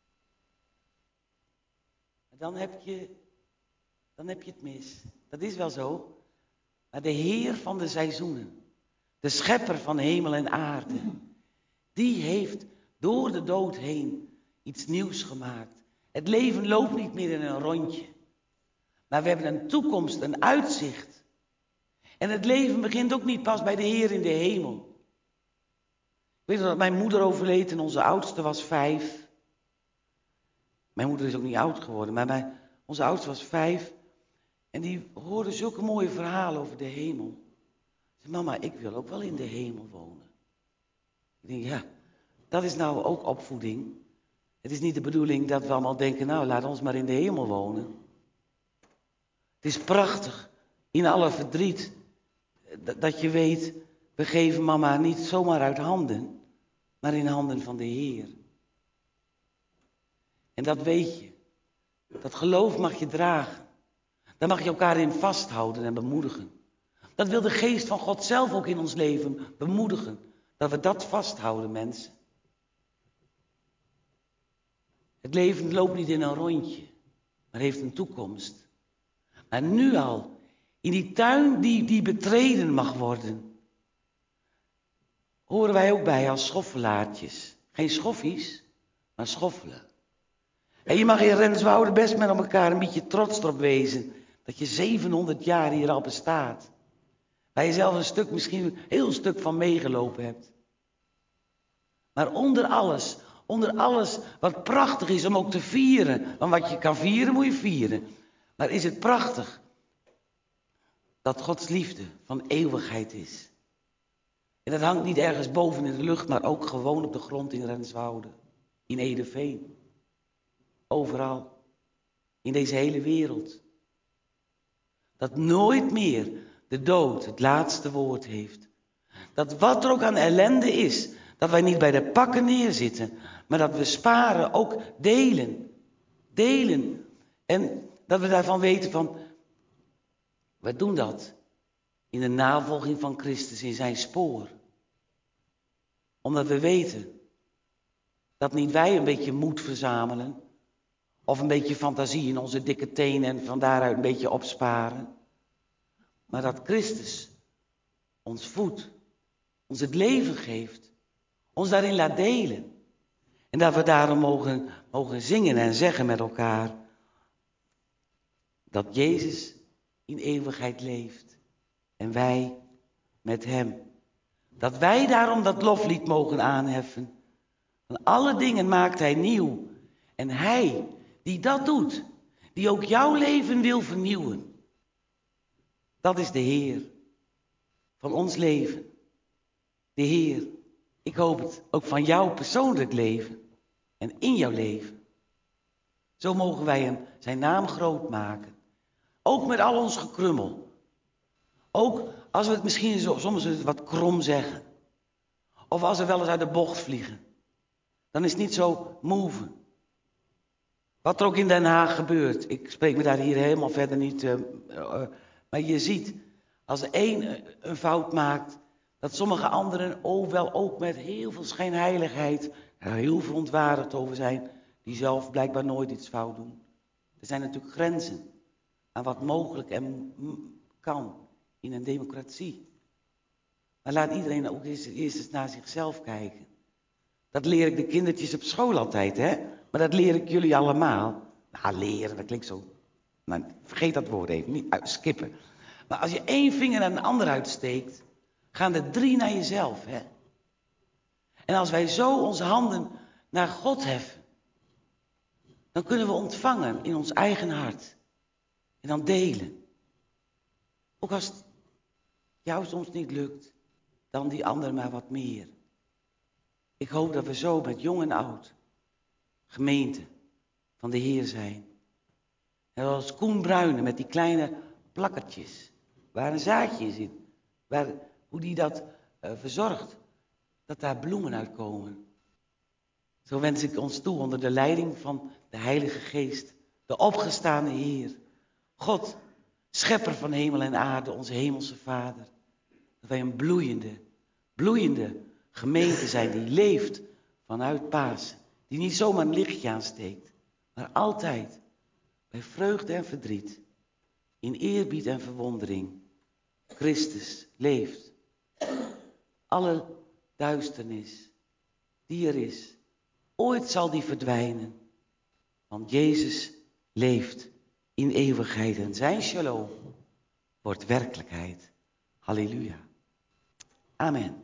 En dan heb je het mis. Dat is wel zo. Maar de Heer van de seizoenen, de schepper van hemel en aarde, die heeft door de dood heen iets nieuws gemaakt. Het leven loopt niet meer in een rondje. Maar we hebben een toekomst, een uitzicht. En het leven begint ook niet pas bij de Heer in de hemel. Ik weet nog dat mijn moeder overleed en onze oudste was 5. Mijn moeder is ook niet oud geworden, maar onze oudste was 5. En die hoorde zulke mooie verhalen over de hemel. Ze zei, mama, ik wil ook wel in de hemel wonen. Ik denk, ja, dat is nou ook opvoeding. Het is niet de bedoeling dat we allemaal denken, nou, laat ons maar in de hemel wonen. Het is prachtig, in alle verdriet, dat je weet, we geven mama niet zomaar uit handen, maar in handen van de Heer. En dat weet je. Dat geloof mag je dragen. Daar mag je elkaar in vasthouden en bemoedigen. Dat wil de geest van God zelf ook in ons leven bemoedigen. Dat we dat vasthouden, mensen. Het leven loopt niet in een rondje, maar heeft een toekomst. Maar nu al, in die tuin die betreden mag worden, horen wij ook bij als schoffelaartjes. Geen schoffies, maar schoffelen. En je mag in Renswoude best met elkaar een beetje trots erop wezen dat je 700 jaar hier al bestaat. Waar je zelf een stuk, misschien een heel stuk van meegelopen hebt. Maar onder alles wat prachtig is om ook te vieren. Want wat je kan vieren, moet je vieren. Maar is het prachtig dat Gods liefde van eeuwigheid is. En dat hangt niet ergens boven in de lucht, maar ook gewoon op de grond in Renswoude. In Ederveen. Overal. In deze hele wereld. Dat nooit meer de dood het laatste woord heeft. Dat wat er ook aan ellende is, dat wij niet bij de pakken neerzitten, maar dat we sparen, ook delen. Delen. En dat we daarvan weten van, we doen dat in de navolging van Christus in zijn spoor. Omdat we weten dat niet wij een beetje moed verzamelen, of een beetje fantasie in onze dikke tenen en van daaruit een beetje opsparen. Maar dat Christus ons voedt, ons het leven geeft, ons daarin laat delen. En dat we daarom mogen zingen en zeggen met elkaar dat Jezus in eeuwigheid leeft en wij met hem. Dat wij daarom dat loflied mogen aanheffen. Van alle dingen maakt hij nieuw. En hij die dat doet, die ook jouw leven wil vernieuwen. Dat is de Heer van ons leven. De Heer, ik hoop het, ook van jouw persoonlijk leven en in jouw leven. Zo mogen wij hem zijn naam groot maken. Ook met al ons gekrummel. Ook als we het misschien soms wat krom zeggen. Of als we wel eens uit de bocht vliegen. Dan is het niet zo move. Wat er ook in Den Haag gebeurt. Ik spreek me daar hier helemaal verder niet. Maar je ziet, als de een een fout maakt, dat sommige anderen wel ook met heel veel schijnheiligheid er heel verontwaardigd over zijn, die zelf blijkbaar nooit iets fout doen. Er zijn natuurlijk grenzen aan wat mogelijk en kan in een democratie. Maar laat iedereen ook eerst eens naar zichzelf kijken. Dat leer ik de kindertjes op school altijd, hè? Maar dat leer ik jullie allemaal. Nou, leren, dat klinkt zo. Nou, vergeet dat woord even, niet skippen. Maar als je 1 vinger naar een ander uitsteekt, gaan er 3 naar jezelf, hè? En als wij zo onze handen naar God heffen, dan kunnen we ontvangen in ons eigen hart. En dan delen. Ook als het jou soms niet lukt, dan die ander maar wat meer. Ik hoop dat we zo met jong en oud gemeente van de Heer zijn. En als Koen Bruyne met die kleine plakkertjes, waar een zaadje in zit, hoe die dat verzorgt, dat daar bloemen uitkomen. Zo wens ik ons toe onder de leiding van de Heilige Geest, de opgestane Heer, God, schepper van hemel en aarde, onze hemelse Vader. Dat wij een bloeiende gemeente zijn die leeft vanuit Pasen. Die niet zomaar een lichtje aansteekt, maar altijd bij vreugde en verdriet, in eerbied en verwondering, Christus leeft. Alle duisternis die er is, Ooit zal die verdwijnen. Want Jezus leeft in eeuwigheid en zijn shalom wordt werkelijkheid. Halleluja. Amen.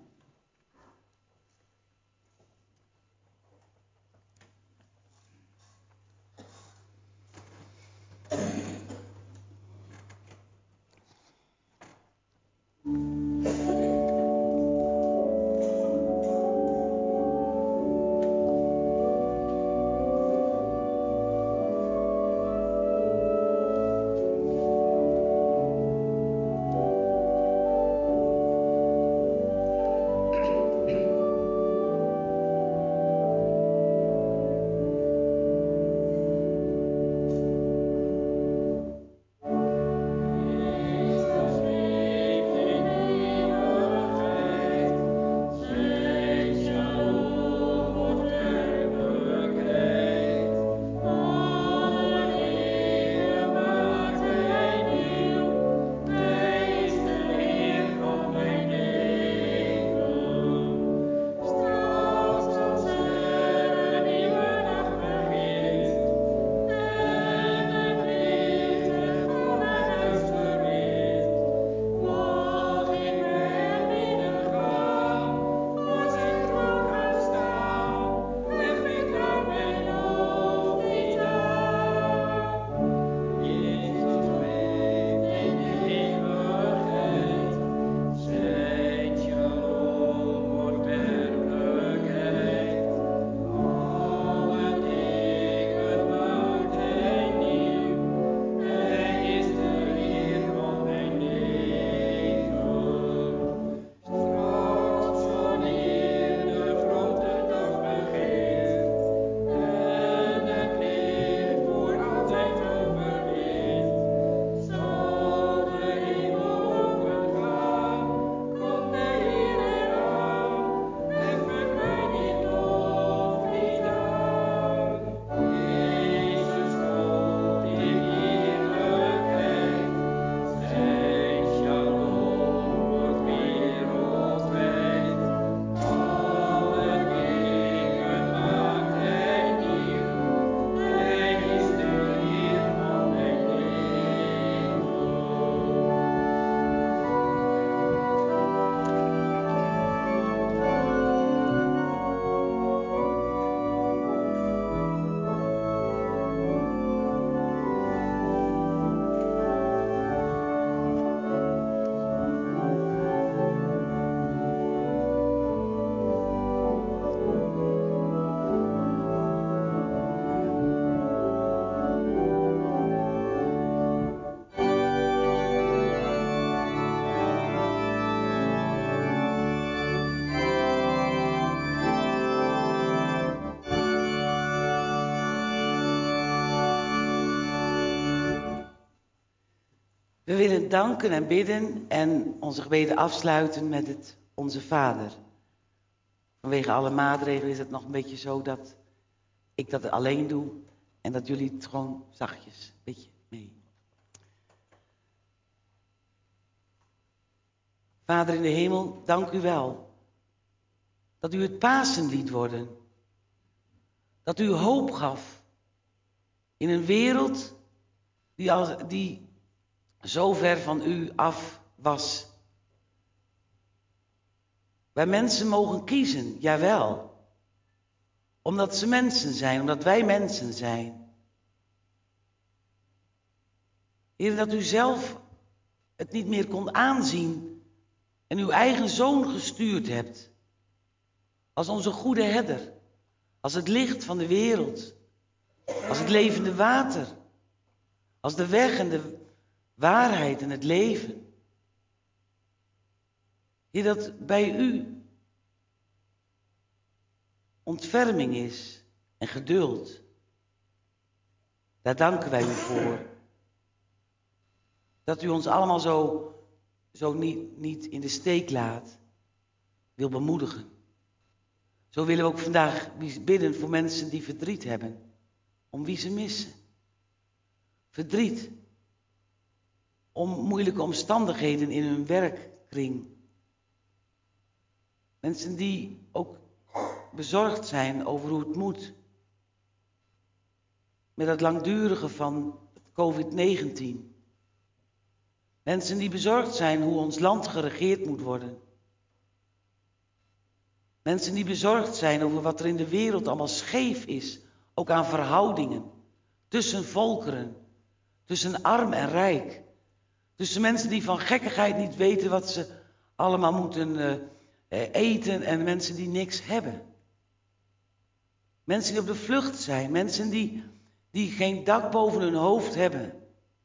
We willen danken en bidden en onze gebeden afsluiten met het Onze Vader. Vanwege alle maatregelen is het nog een beetje zo dat ik dat alleen doe en dat jullie het gewoon zachtjes een beetje mee. Vader in de hemel, dank u wel dat u het Pasen liet worden. Dat u hoop gaf in een wereld die zo ver van u af was. Wij mensen mogen kiezen, jawel. Omdat ze mensen zijn, omdat wij mensen zijn. Heer, dat u zelf het niet meer kon aanzien en uw eigen zoon gestuurd hebt. Als onze goede herder, als het licht van de wereld, als het levende water, als de weg en de waarheid en het leven. Heer, dat bij u ontferming is en geduld. Daar danken wij u voor. Dat u ons allemaal zo niet in de steek laat, wil bemoedigen. Zo willen we ook vandaag bidden voor mensen die verdriet hebben, om wie ze missen. Verdriet om moeilijke omstandigheden in hun werkkring. Mensen die ook bezorgd zijn over hoe het moet. Met het langdurige van COVID-19. Mensen die bezorgd zijn hoe ons land geregeerd moet worden. Mensen die bezorgd zijn over wat er in de wereld allemaal scheef is. Ook aan verhoudingen. Tussen volkeren. Tussen arm en rijk. Tussen mensen die van gekkigheid niet weten wat ze allemaal moeten eten. En mensen die niks hebben. Mensen die op de vlucht zijn. Mensen die geen dak boven hun hoofd hebben.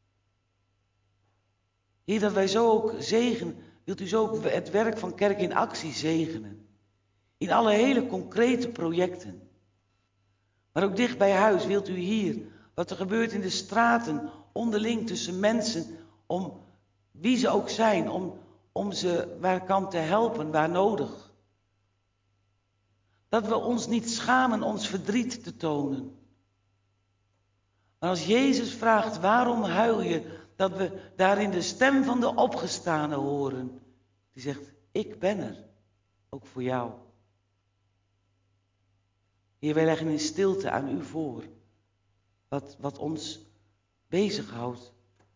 Heer, dat wij zo ook zegenen. Wilt u zo ook het werk van Kerk in Actie zegenen. In alle hele concrete projecten. Maar ook dicht bij huis wilt u hier, wat er gebeurt in de straten, onderling tussen mensen, om wie ze ook zijn, om ze waar kan te helpen, waar nodig. Dat we ons niet schamen ons verdriet te tonen. Maar als Jezus vraagt, waarom huil je, dat we daarin de stem van de opgestane horen. Die zegt, ik ben er, ook voor jou. Heer, wij leggen in stilte aan u voor, wat ons bezighoudt.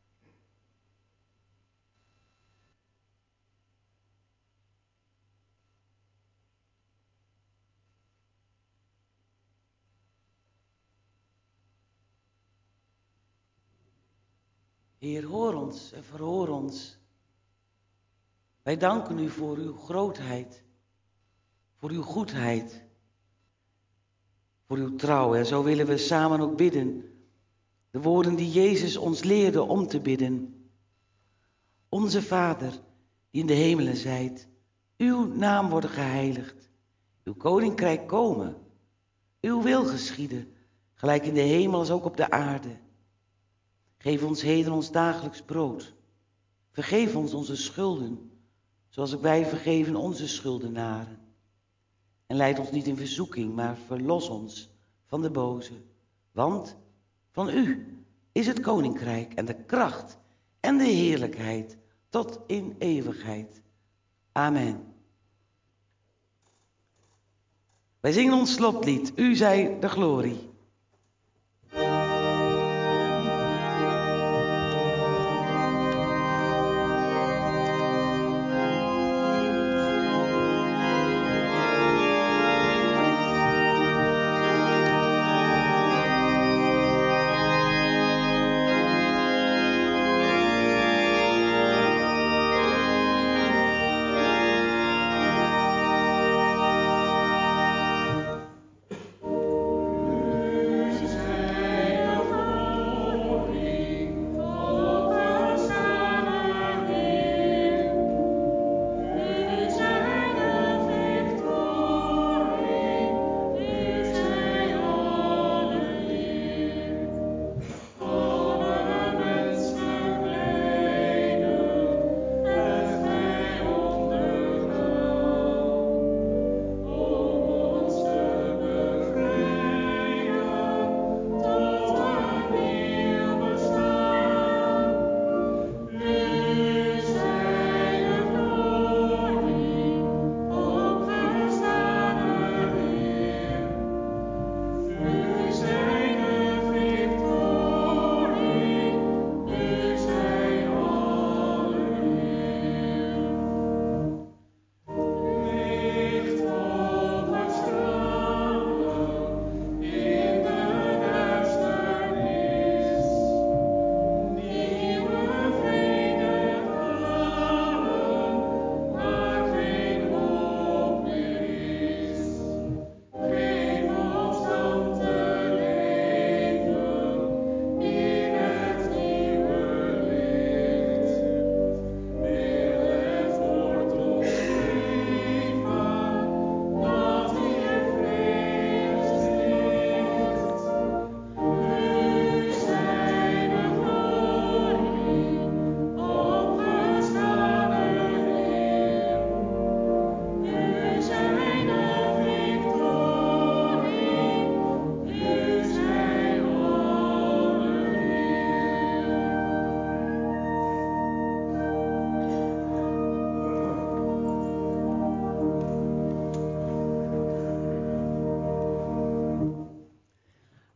Heer, hoor ons en verhoor ons. Wij danken u voor uw grootheid, voor uw goedheid, voor uw trouw. En zo willen we samen ook bidden. De woorden die Jezus ons leerde om te bidden. Onze Vader, die in de hemelen zijt, uw naam worden geheiligd. Uw koninkrijk komen. Uw wil geschieden, gelijk in de hemel als ook op de aarde. Geef ons heden ons dagelijks brood. Vergeef ons onze schulden, zoals ook wij vergeven onze schuldenaren. En leid ons niet in verzoeking, maar verlos ons van de boze. Want van u is het koninkrijk en de kracht en de heerlijkheid tot in eeuwigheid. Amen. Wij zingen ons slotlied, U zij de glorie.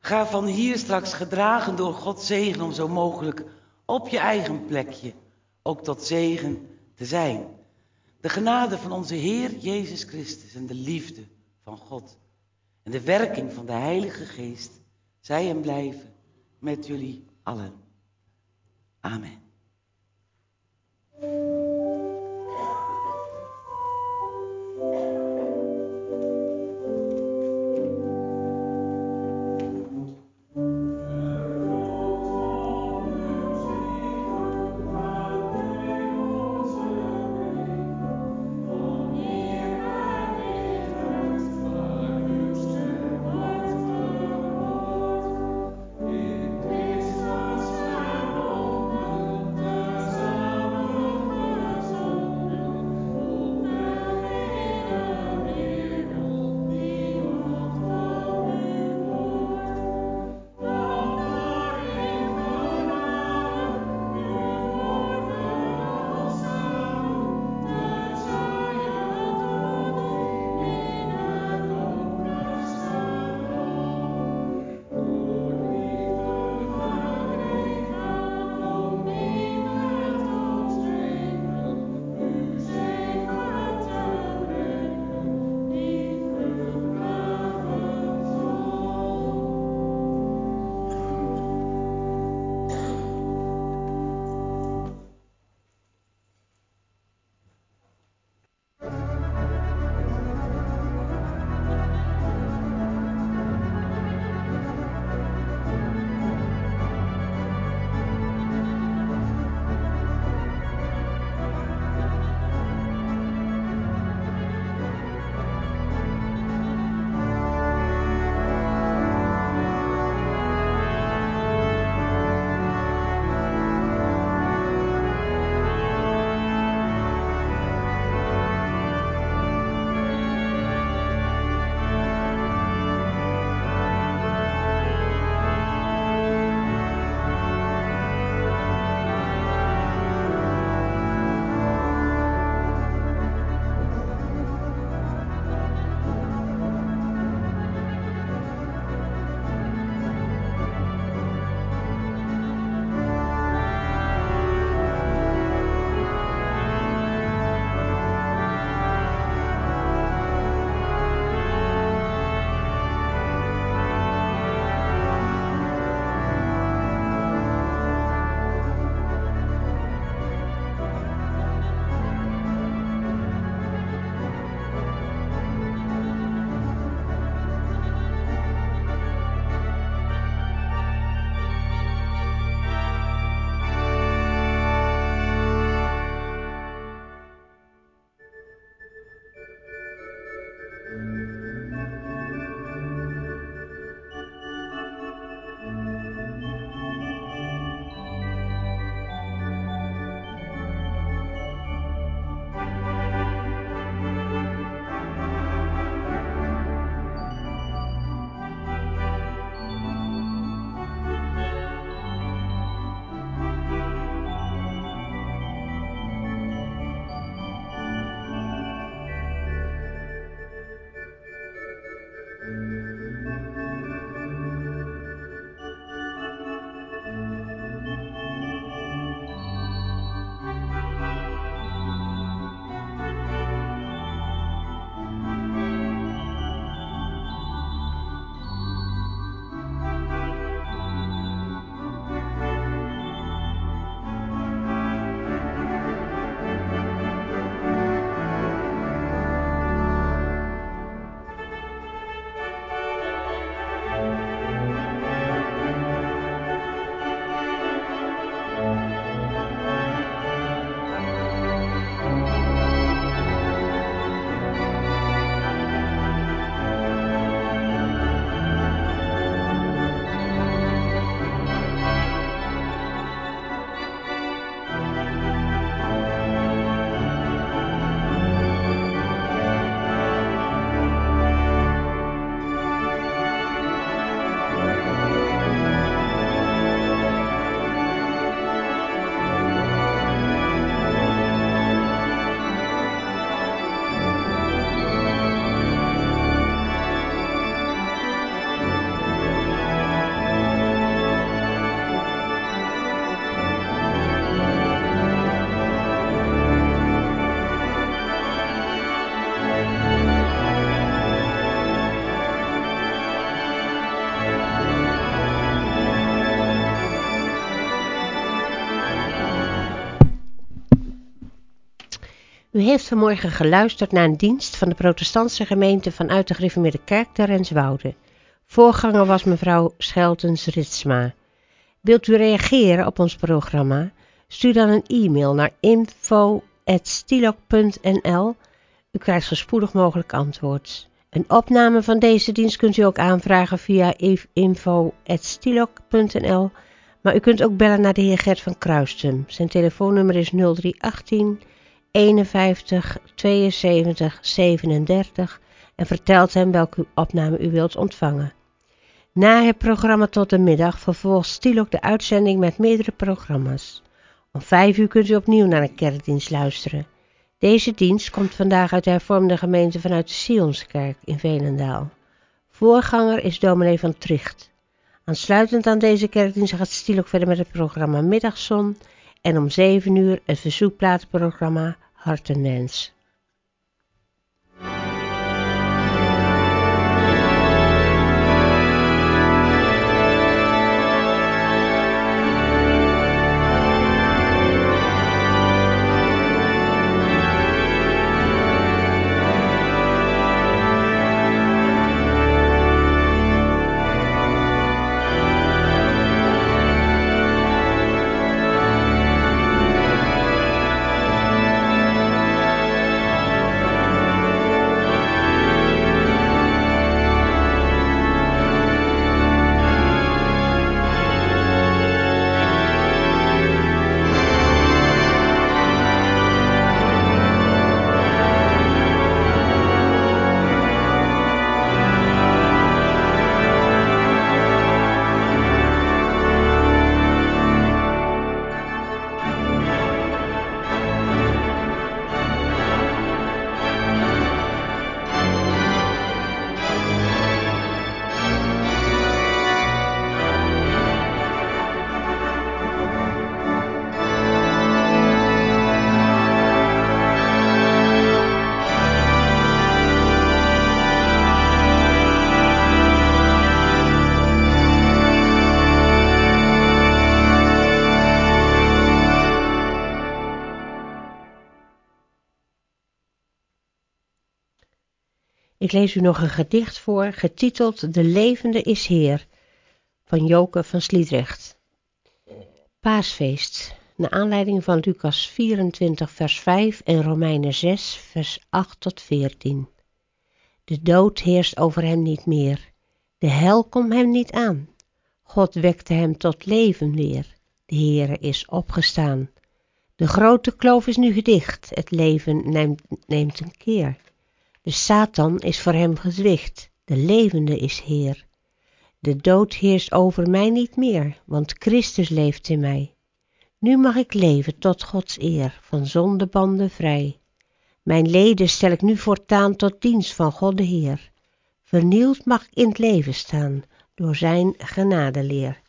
Ga van hier straks gedragen door Gods zegen om zo mogelijk op je eigen plekje ook tot zegen te zijn. De genade van onze Heer Jezus Christus en de liefde van God en de werking van de Heilige Geest zij en blijven met jullie allen. Amen. U heeft vanmorgen geluisterd naar een dienst van de protestantse gemeente vanuit de Gereformeerde Kerk te Renswoude. Voorganger was mevrouw Scheltens-Ritsma. Wilt u reageren op ons programma? Stuur dan een e-mail naar info@stilok.nl. U krijgt zo spoedig mogelijk antwoord. Een opname van deze dienst kunt u ook aanvragen via info@stilok.nl. Maar u kunt ook bellen naar de heer Gert van Kruistum. Zijn telefoonnummer is 0318 51 72 37 en vertelt hem welke opname u wilt ontvangen. Na het programma tot de middag vervolgt Stilok de uitzending met meerdere programma's. Om 5 uur kunt u opnieuw naar een kerkdienst luisteren. Deze dienst komt vandaag uit de hervormde gemeente vanuit de Sionskerk in Veenendaal. Voorganger is dominee van Tricht. Aansluitend aan deze kerkdienst gaat Stilok verder met het programma Middagzon en om 7 uur het verzoekplatenprogramma Hartenwens. Ik lees u nog een gedicht voor, getiteld De levende is Heer, van Joke van Sliedrecht. Paasfeest, naar aanleiding van Lucas 24 vers 5 en Romeinen 6 vers 8 tot 14. De dood heerst over hem niet meer, de hel komt hem niet aan. God wekte hem tot leven weer, de Heere is opgestaan. De grote kloof is nu gedicht, het leven neemt een keer. De Satan is voor hem gezwicht, de levende is Heer. De dood heerst over mij niet meer, want Christus leeft in mij. Nu mag ik leven tot Gods eer, van zondebanden vrij. Mijn leden stel ik nu voortaan tot dienst van God de Heer. Vernieuwd mag ik in het leven staan, door zijn genadeleer.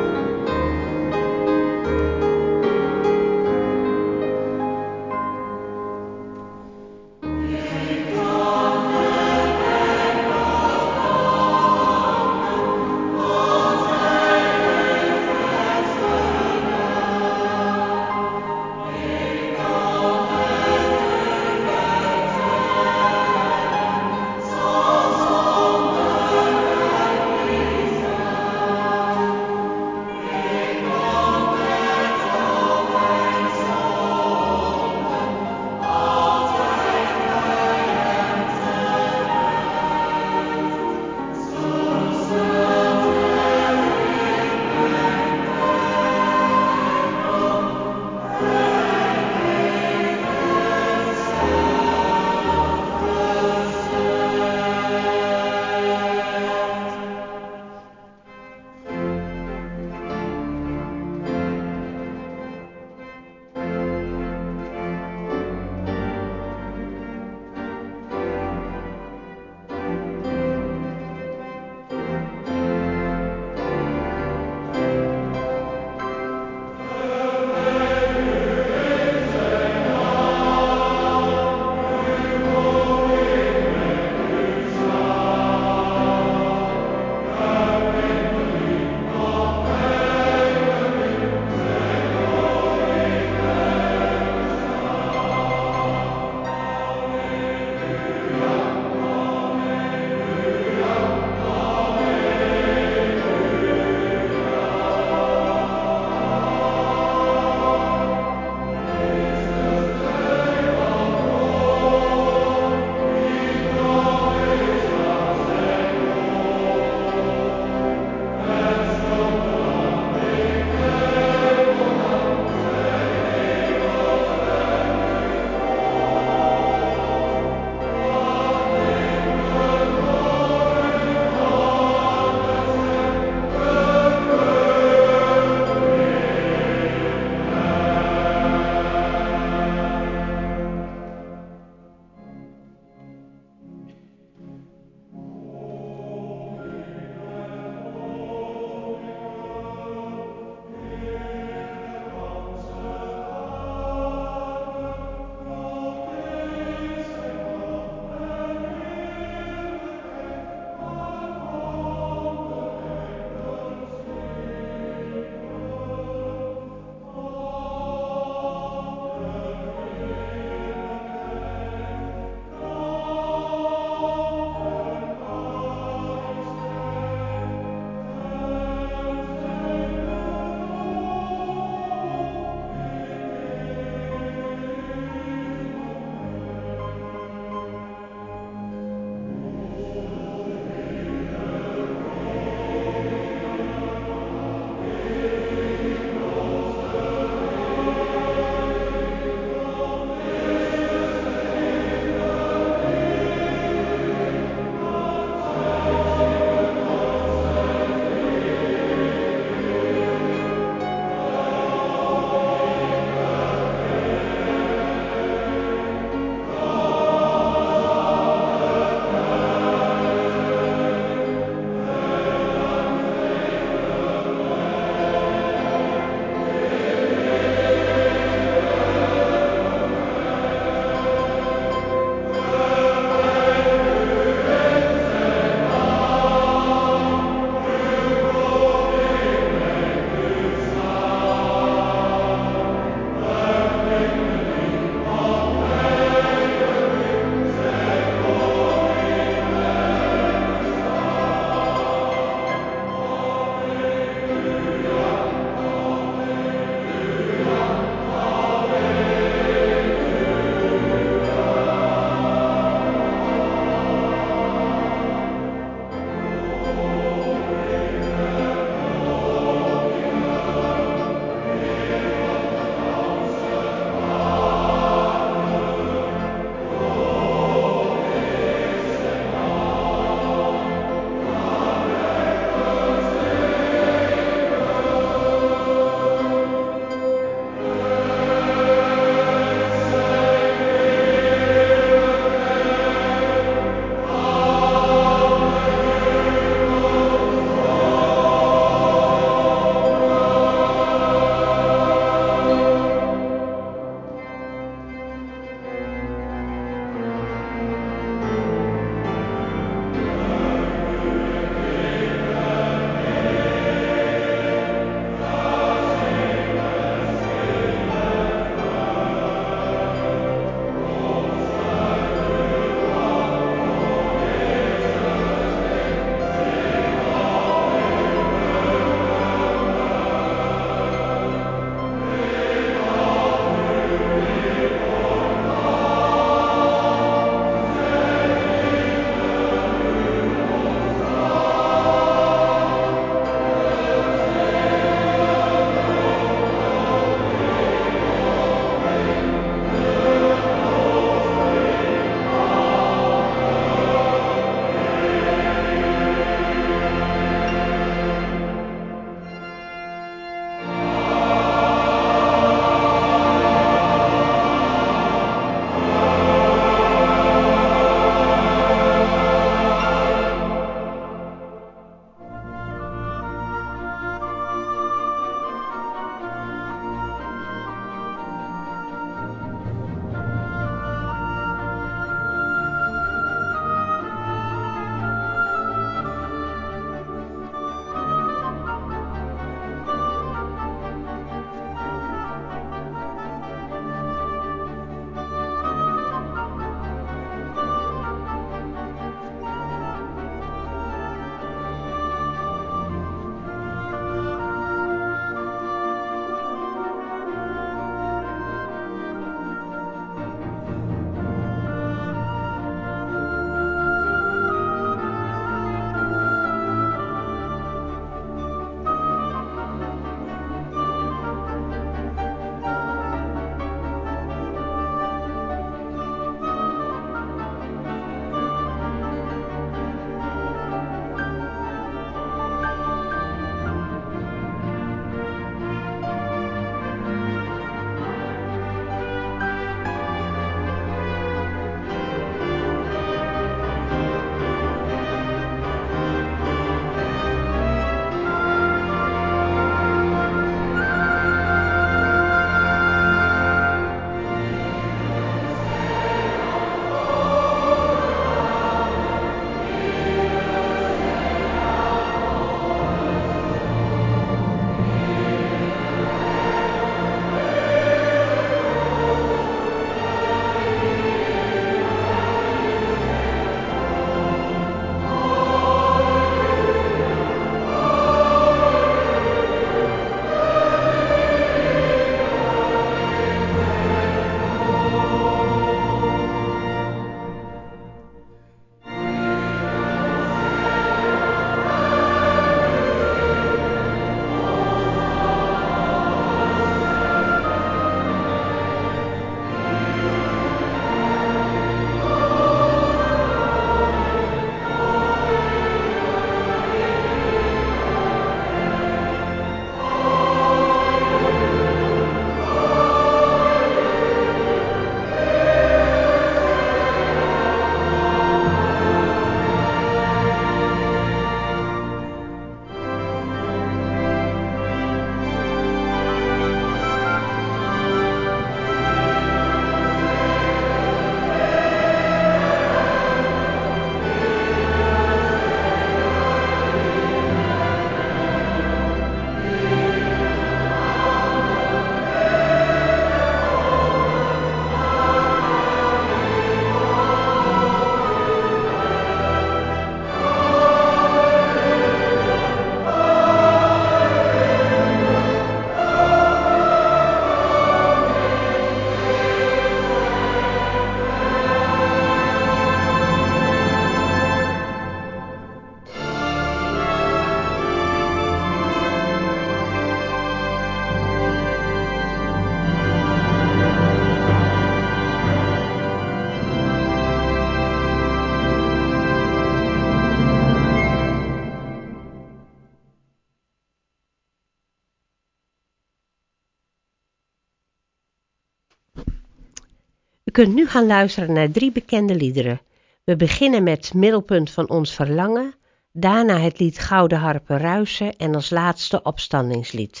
kunt nu gaan luisteren naar 3 bekende liederen. We beginnen met Middelpunt van ons verlangen, daarna het lied Gouden Harpen ruisen en als laatste Opstandingslied.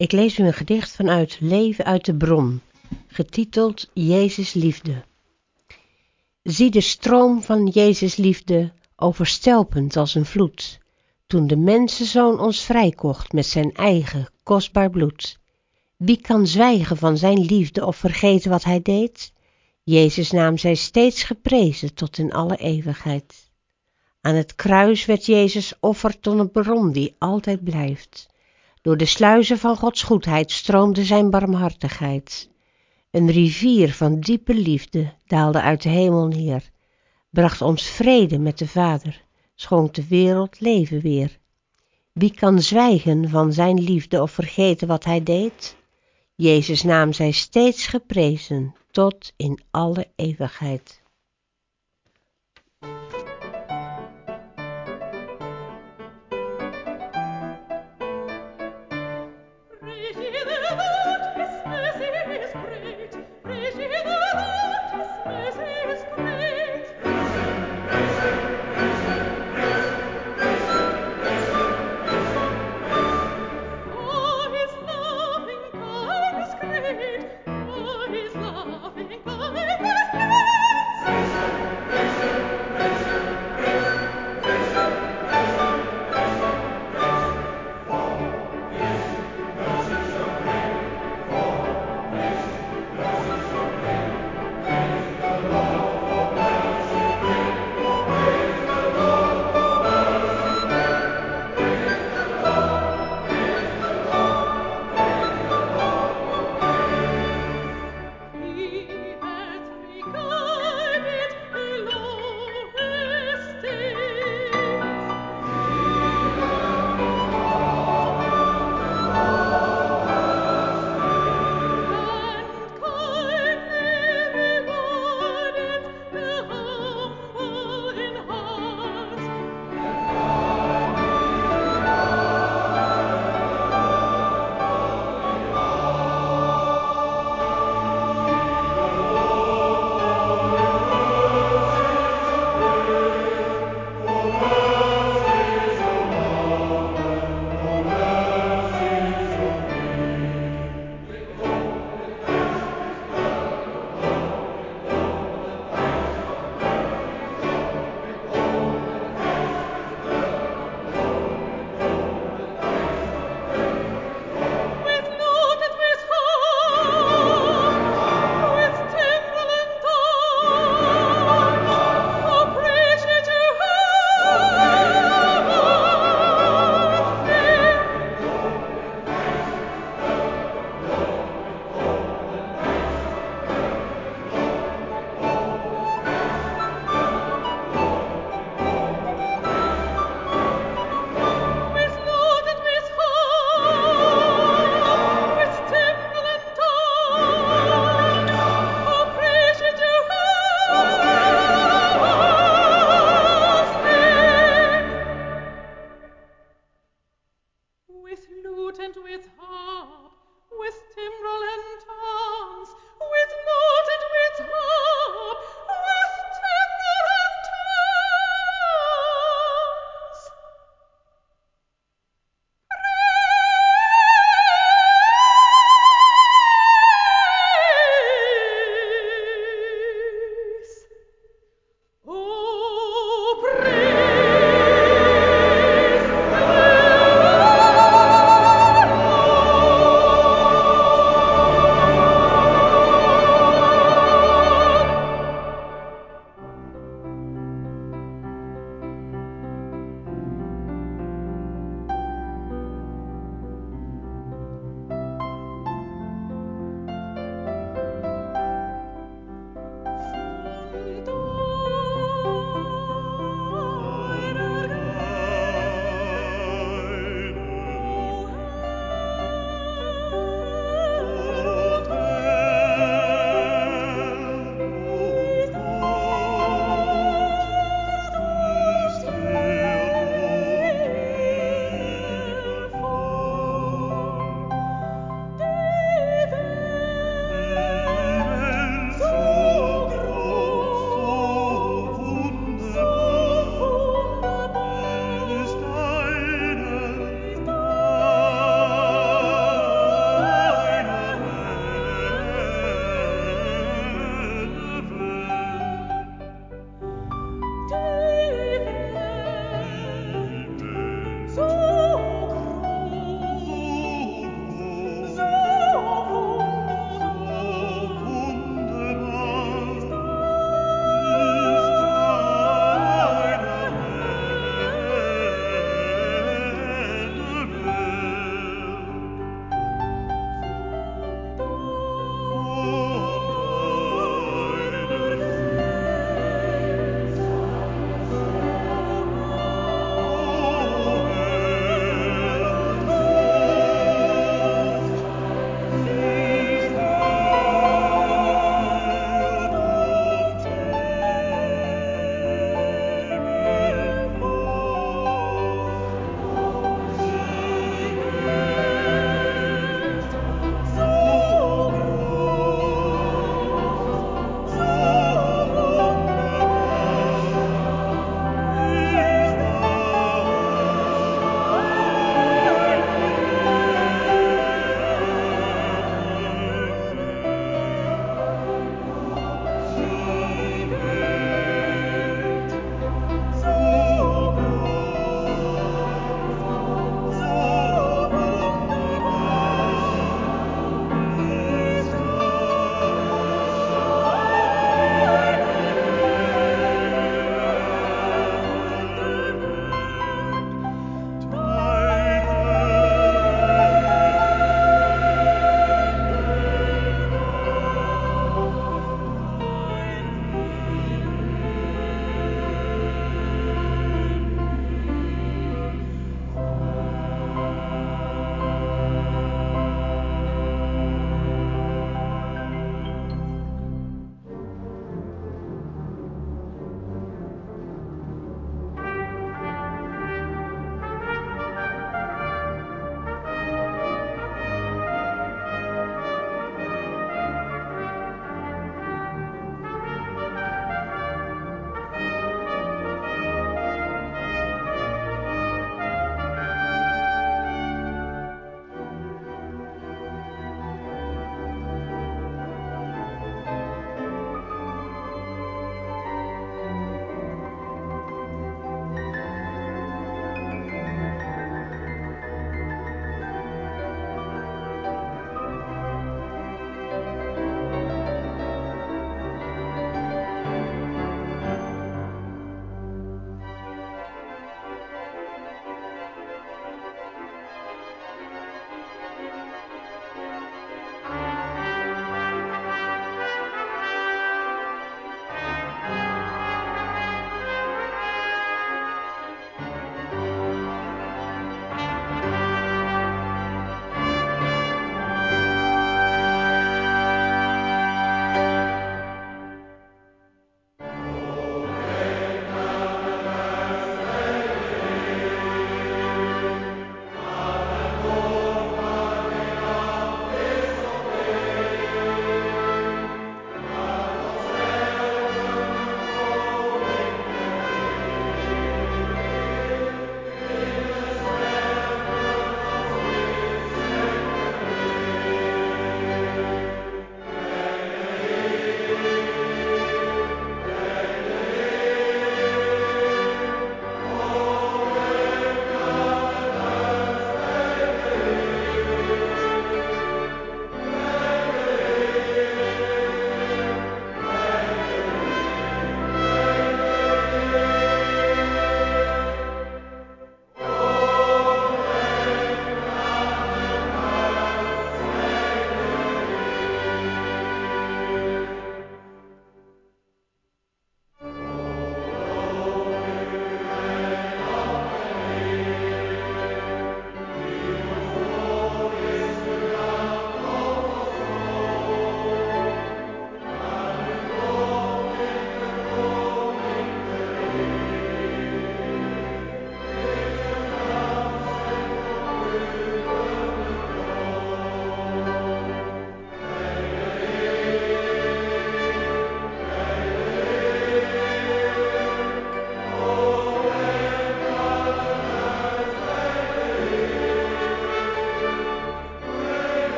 Ik lees u een gedicht vanuit Leven uit de Bron, getiteld Jezus Liefde. Zie de stroom van Jezus liefde, overstelpend als een vloed, toen de mensenzoon ons vrijkocht met zijn eigen kostbaar bloed. Wie kan zwijgen van zijn liefde of vergeten wat hij deed? Jezus' naam zij steeds geprezen tot in alle eeuwigheid. Aan het kruis werd Jezus offer tot een bron die altijd blijft. Door de sluizen van Gods goedheid stroomde zijn barmhartigheid. Een rivier van diepe liefde daalde uit de hemel neer, bracht ons vrede met de Vader, schonk de wereld leven weer. Wie kan zwijgen van zijn liefde of vergeten wat hij deed? Jezus' naam zij steeds geprezen tot in alle eeuwigheid.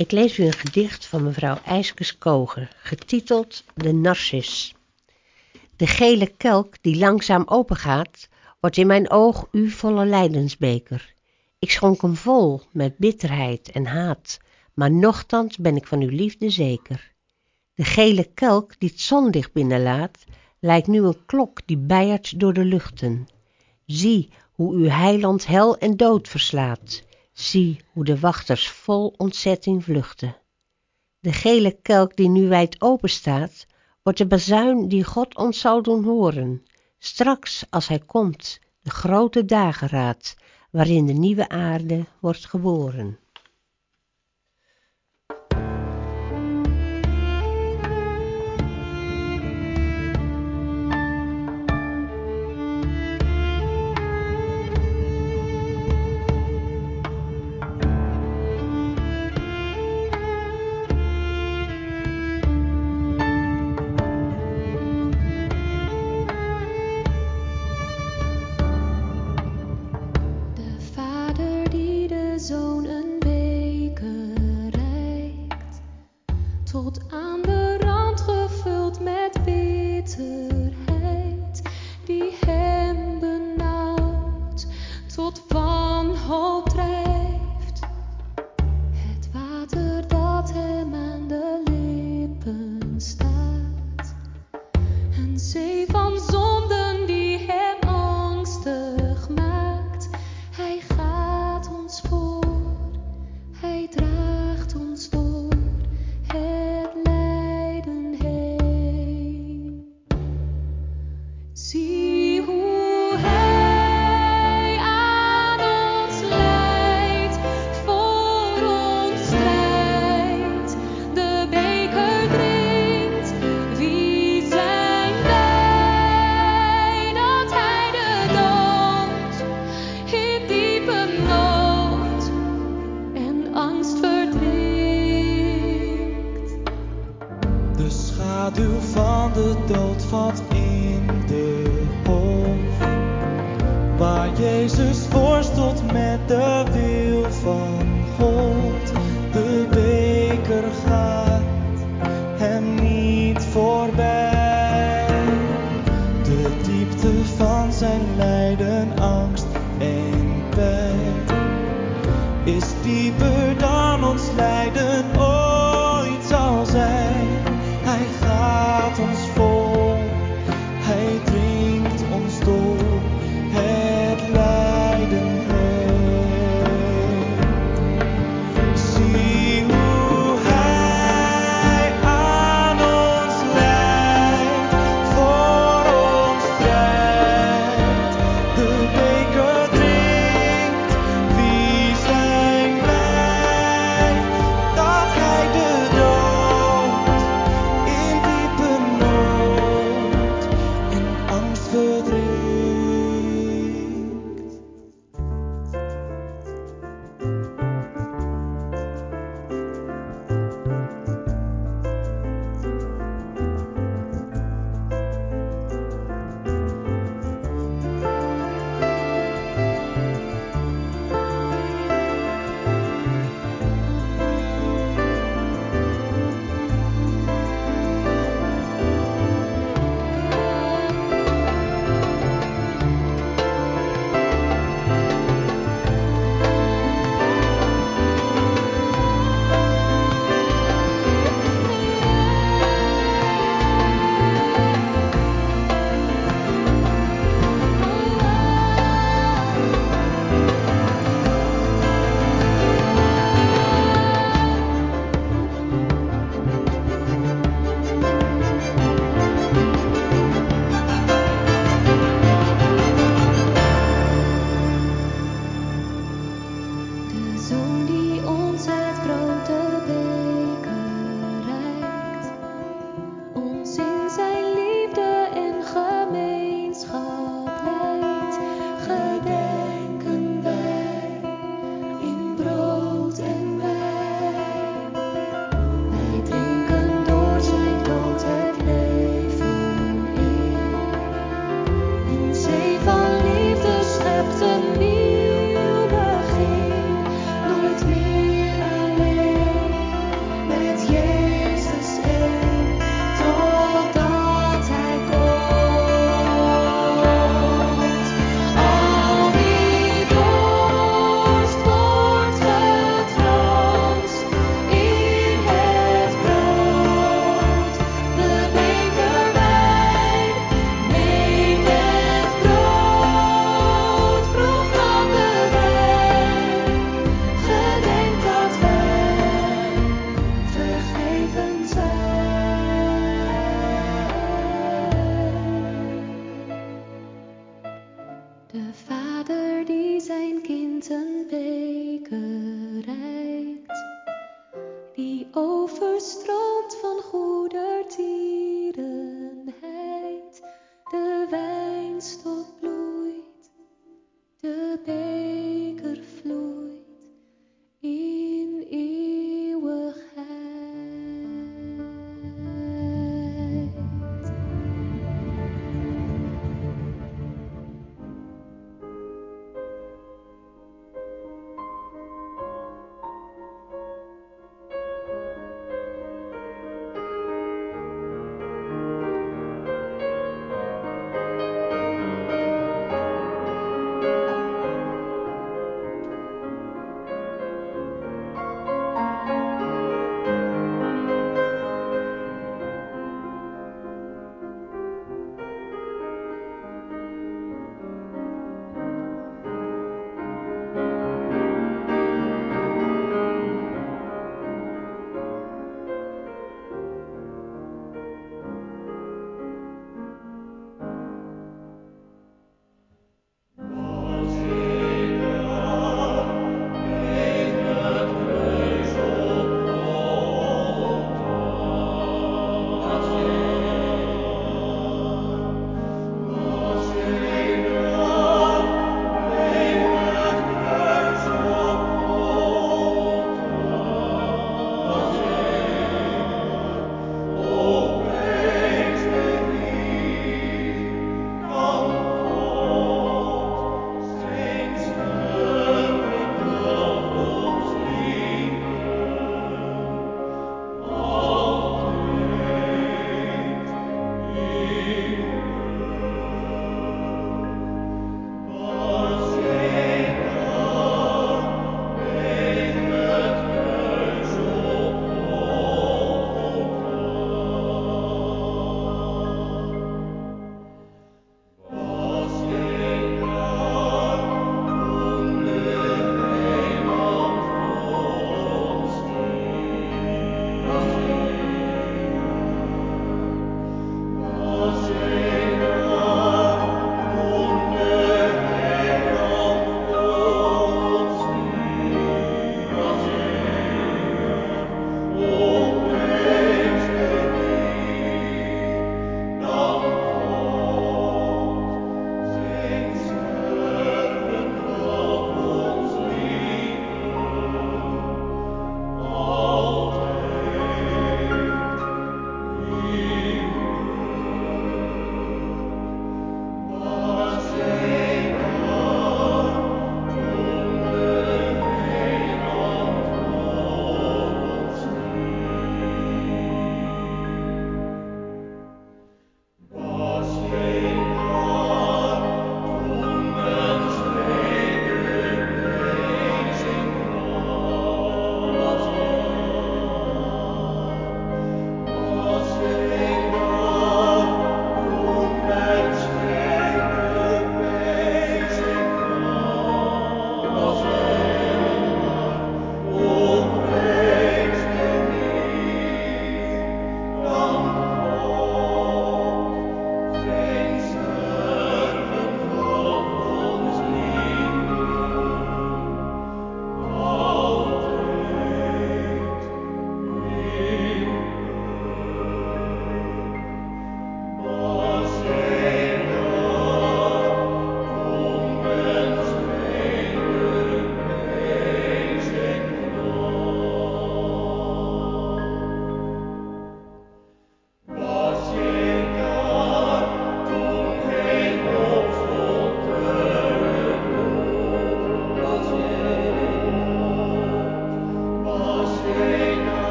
Ik lees u een gedicht van mevrouw Ijskes Koger, getiteld De Narcis. De gele kelk die langzaam opengaat, wordt in mijn oog uw volle lijdensbeker. Ik schonk hem vol met bitterheid en haat, maar nochtans ben ik van uw liefde zeker. De gele kelk die het zonlicht binnenlaat, lijkt nu een klok die bijert door de luchten. Zie hoe uw heiland hel en dood verslaat. Zie hoe de wachters vol ontzetting vluchten. De gele kelk die nu wijd open staat, wordt de bazuin die God ons zal doen horen. Straks als hij komt, de grote dageraad, waarin de nieuwe aarde wordt geboren. Zoon een beker reikt, tot aan de rand gevuld met bitterheid, die hem benauwt, tot wanhoop drijft. Het water dat hem aan de lippen staat, een zee van zonden die hem angstig maakt. Hij gaat ons voor. Hij draagt ons door het lijden heen. Zie hoe hij aan ons lijdt, voor ons strijdt, de beker drinkt. Wie zijn wij dat hij de dood in diepe nood en angst verdrinkt. De schaduw van de dood valt in de hof, waar Jezus worstelt met de wil van God. De beker gaat hem niet voorbij. De diepte van zijn lijden, angst en pijn is dieper dan ons lijden ooit zal zijn. Hij gaat ons voor, hij dringt ons door het lijden heen. Zie hoe hij aan ons lijdt, voor ons strijdt, de beker drinkt. Wie zijn wij dat hij de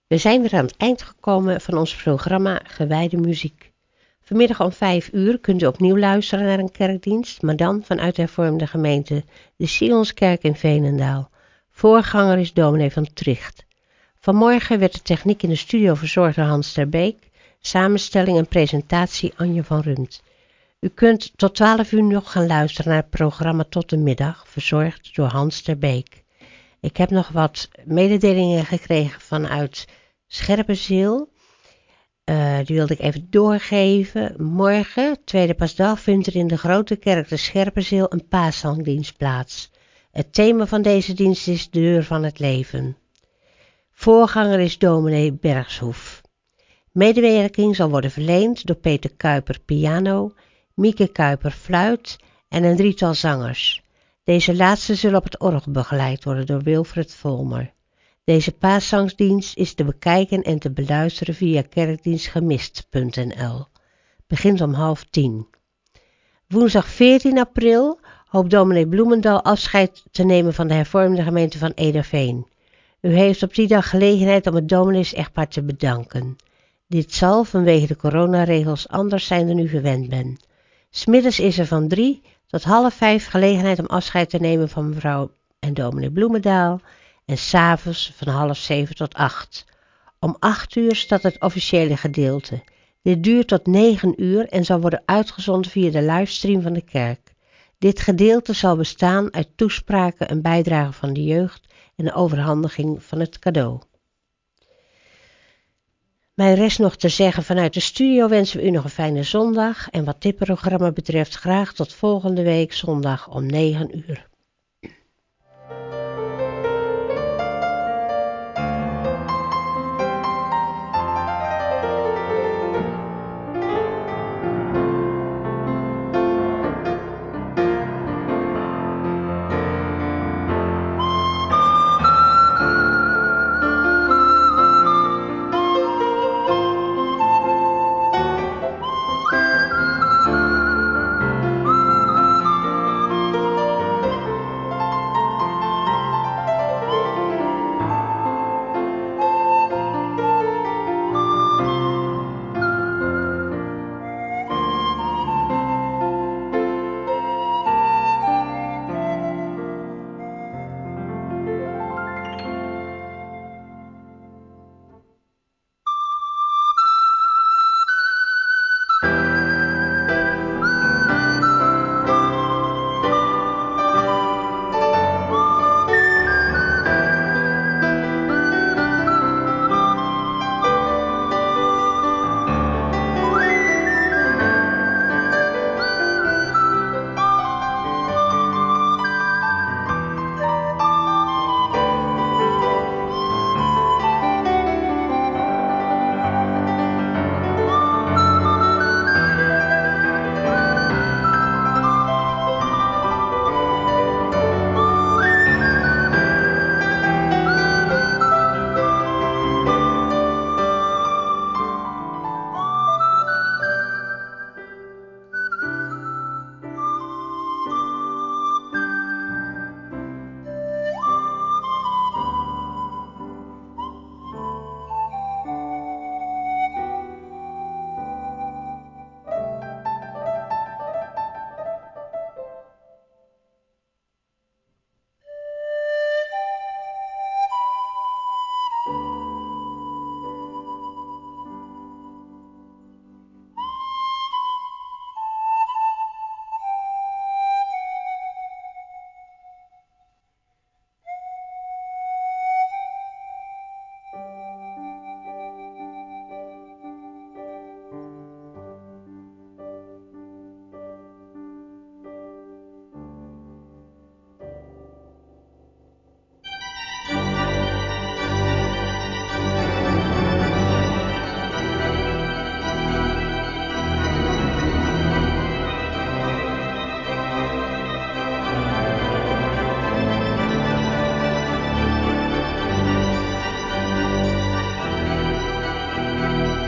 We zijn weer aan het eind gekomen van ons programma Gewijde Muziek. Vanmiddag om 5 uur kunt u opnieuw luisteren naar een kerkdienst, maar dan vanuit de hervormde gemeente, de Sionskerk in Veenendaal. Voorganger is dominee van Tricht. Vanmorgen werd de techniek in de studio verzorgd door Hans ter Beek, samenstelling en presentatie Anje van Rumt. U kunt tot 12 uur nog gaan luisteren naar het programma Tot de Middag, verzorgd door Hans ter Beek. Ik heb nog wat mededelingen gekregen vanuit Scherpenzeel. Die wilde ik even doorgeven. Morgen, tweede paasdag, vindt er in de Grote Kerk te Scherpenzeel een paaszangdienst plaats. Het thema van deze dienst is de deur van het leven. Voorganger is dominee Bergshoef. Medewerking zal worden verleend door Peter Kuiper piano, Mieke Kuiper fluit en een drietal zangers. Deze laatste zullen op het orgel begeleid worden door Wilfred Volmer. Deze paaszangdienst is te bekijken en te beluisteren via kerkdienstgemist.nl. Begint om 9:30. Woensdag 14 april hoopt dominee Bloemendal afscheid te nemen van de hervormde gemeente van Ederveen. U heeft op die dag gelegenheid om het dominees-echtpaar te bedanken. Dit zal vanwege de coronaregels anders zijn dan u gewend bent. 's Middags is er van 3 tot 4:30 gelegenheid om afscheid te nemen van mevrouw en dominee Bloemendaal en 's avonds van 6:30 tot 8. Om 8 uur staat het officiële gedeelte. Dit duurt tot 9 uur en zal worden uitgezonden via de livestream van de kerk. Dit gedeelte zal bestaan uit toespraken, een bijdrage van de jeugd en de overhandiging van het cadeau. Mij rest nog te zeggen, vanuit de studio wensen we u nog een fijne zondag en wat dit programma betreft graag tot volgende week zondag om 9 uur.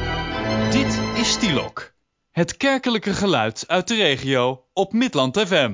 Het kerkelijke geluid uit de regio op Midland FM.